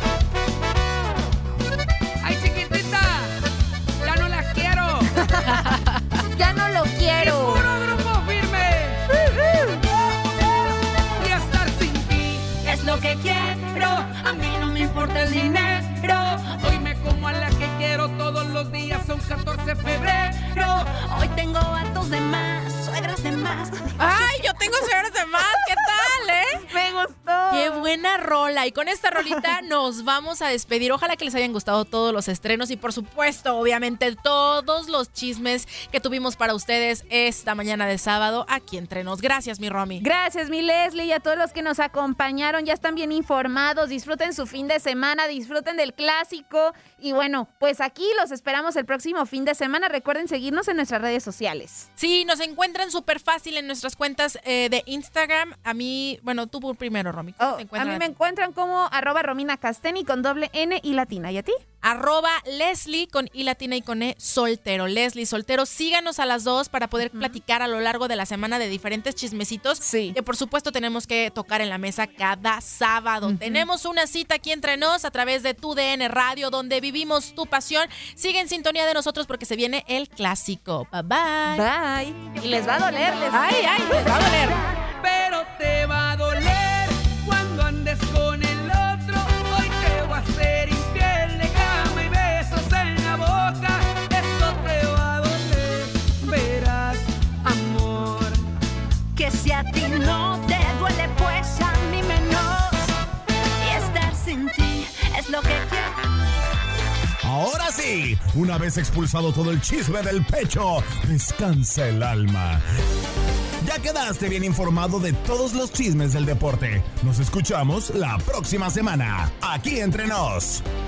M: ¡Ay, chiquitita! ¡Ya no las quiero!
C: Ya no lo quiero.
M: ¡Puro Grupo Firme! Y estar sin ti es lo que quiero. A mí no me importa el dinero. Hoy me como a la que quiero. Todos los días son 14 de febrero.
I: Hoy tengo actos de más, suegras de más.
B: ¡Ay, yo tengo suegros de más! ¿Qué tal,
C: Me gustó.
B: ¡Qué buena rola! Y con esta rolita nos vamos a despedir. Ojalá que les hayan gustado todos los estrenos y por supuesto, obviamente, todos los chismes que tuvimos para ustedes esta mañana de sábado aquí entre nos. Gracias, mi Romy.
C: Gracias, mi Leslie, y a todos los que nos acompañaron. Ya están bien informados. Disfruten su fin de semana, disfruten del clásico. Y bueno, pues aquí los esperamos el próximo fin de semana. Recuerden seguirnos en nuestras redes sociales.
B: Sí, nos encuentran súper fácil en nuestras cuentas de Instagram. A mí, bueno, tú primero, Romy. ¿Cómo te
C: A
B: encuentran
C: mí
B: a
C: me
B: ti?
C: encuentran como @RominaCasteni con doble N y latina. ¿Y a ti?
B: @Leslie con I latina y con E soltero. Leslie soltero. Síganos a las dos para poder platicar a lo largo de la semana de diferentes chismecitos.
C: Sí.
B: Que por supuesto tenemos que tocar en la mesa cada sábado. Tenemos una cita aquí entre nos a través de tu DN Radio, donde vivimos tu pasión. Sigue en sintonía de nosotros porque se viene el clásico. Bye bye.
C: Bye. Y les va a doler. Les
B: va a doler.
M: Pero te va a doler cuando andes con el otro. Hoy te voy a hacer infiel de cama y besos en la boca. Eso te va a doler. Verás, amor.
I: Que si a ti no te duele, pues a mí menos. Y estar sin ti es lo que quiero.
A: Ahora sí, una vez expulsado todo el chisme del pecho, descansa el alma. Ya quedaste bien informado de todos los chismes del deporte. Nos escuchamos la próxima semana, aquí entre nos.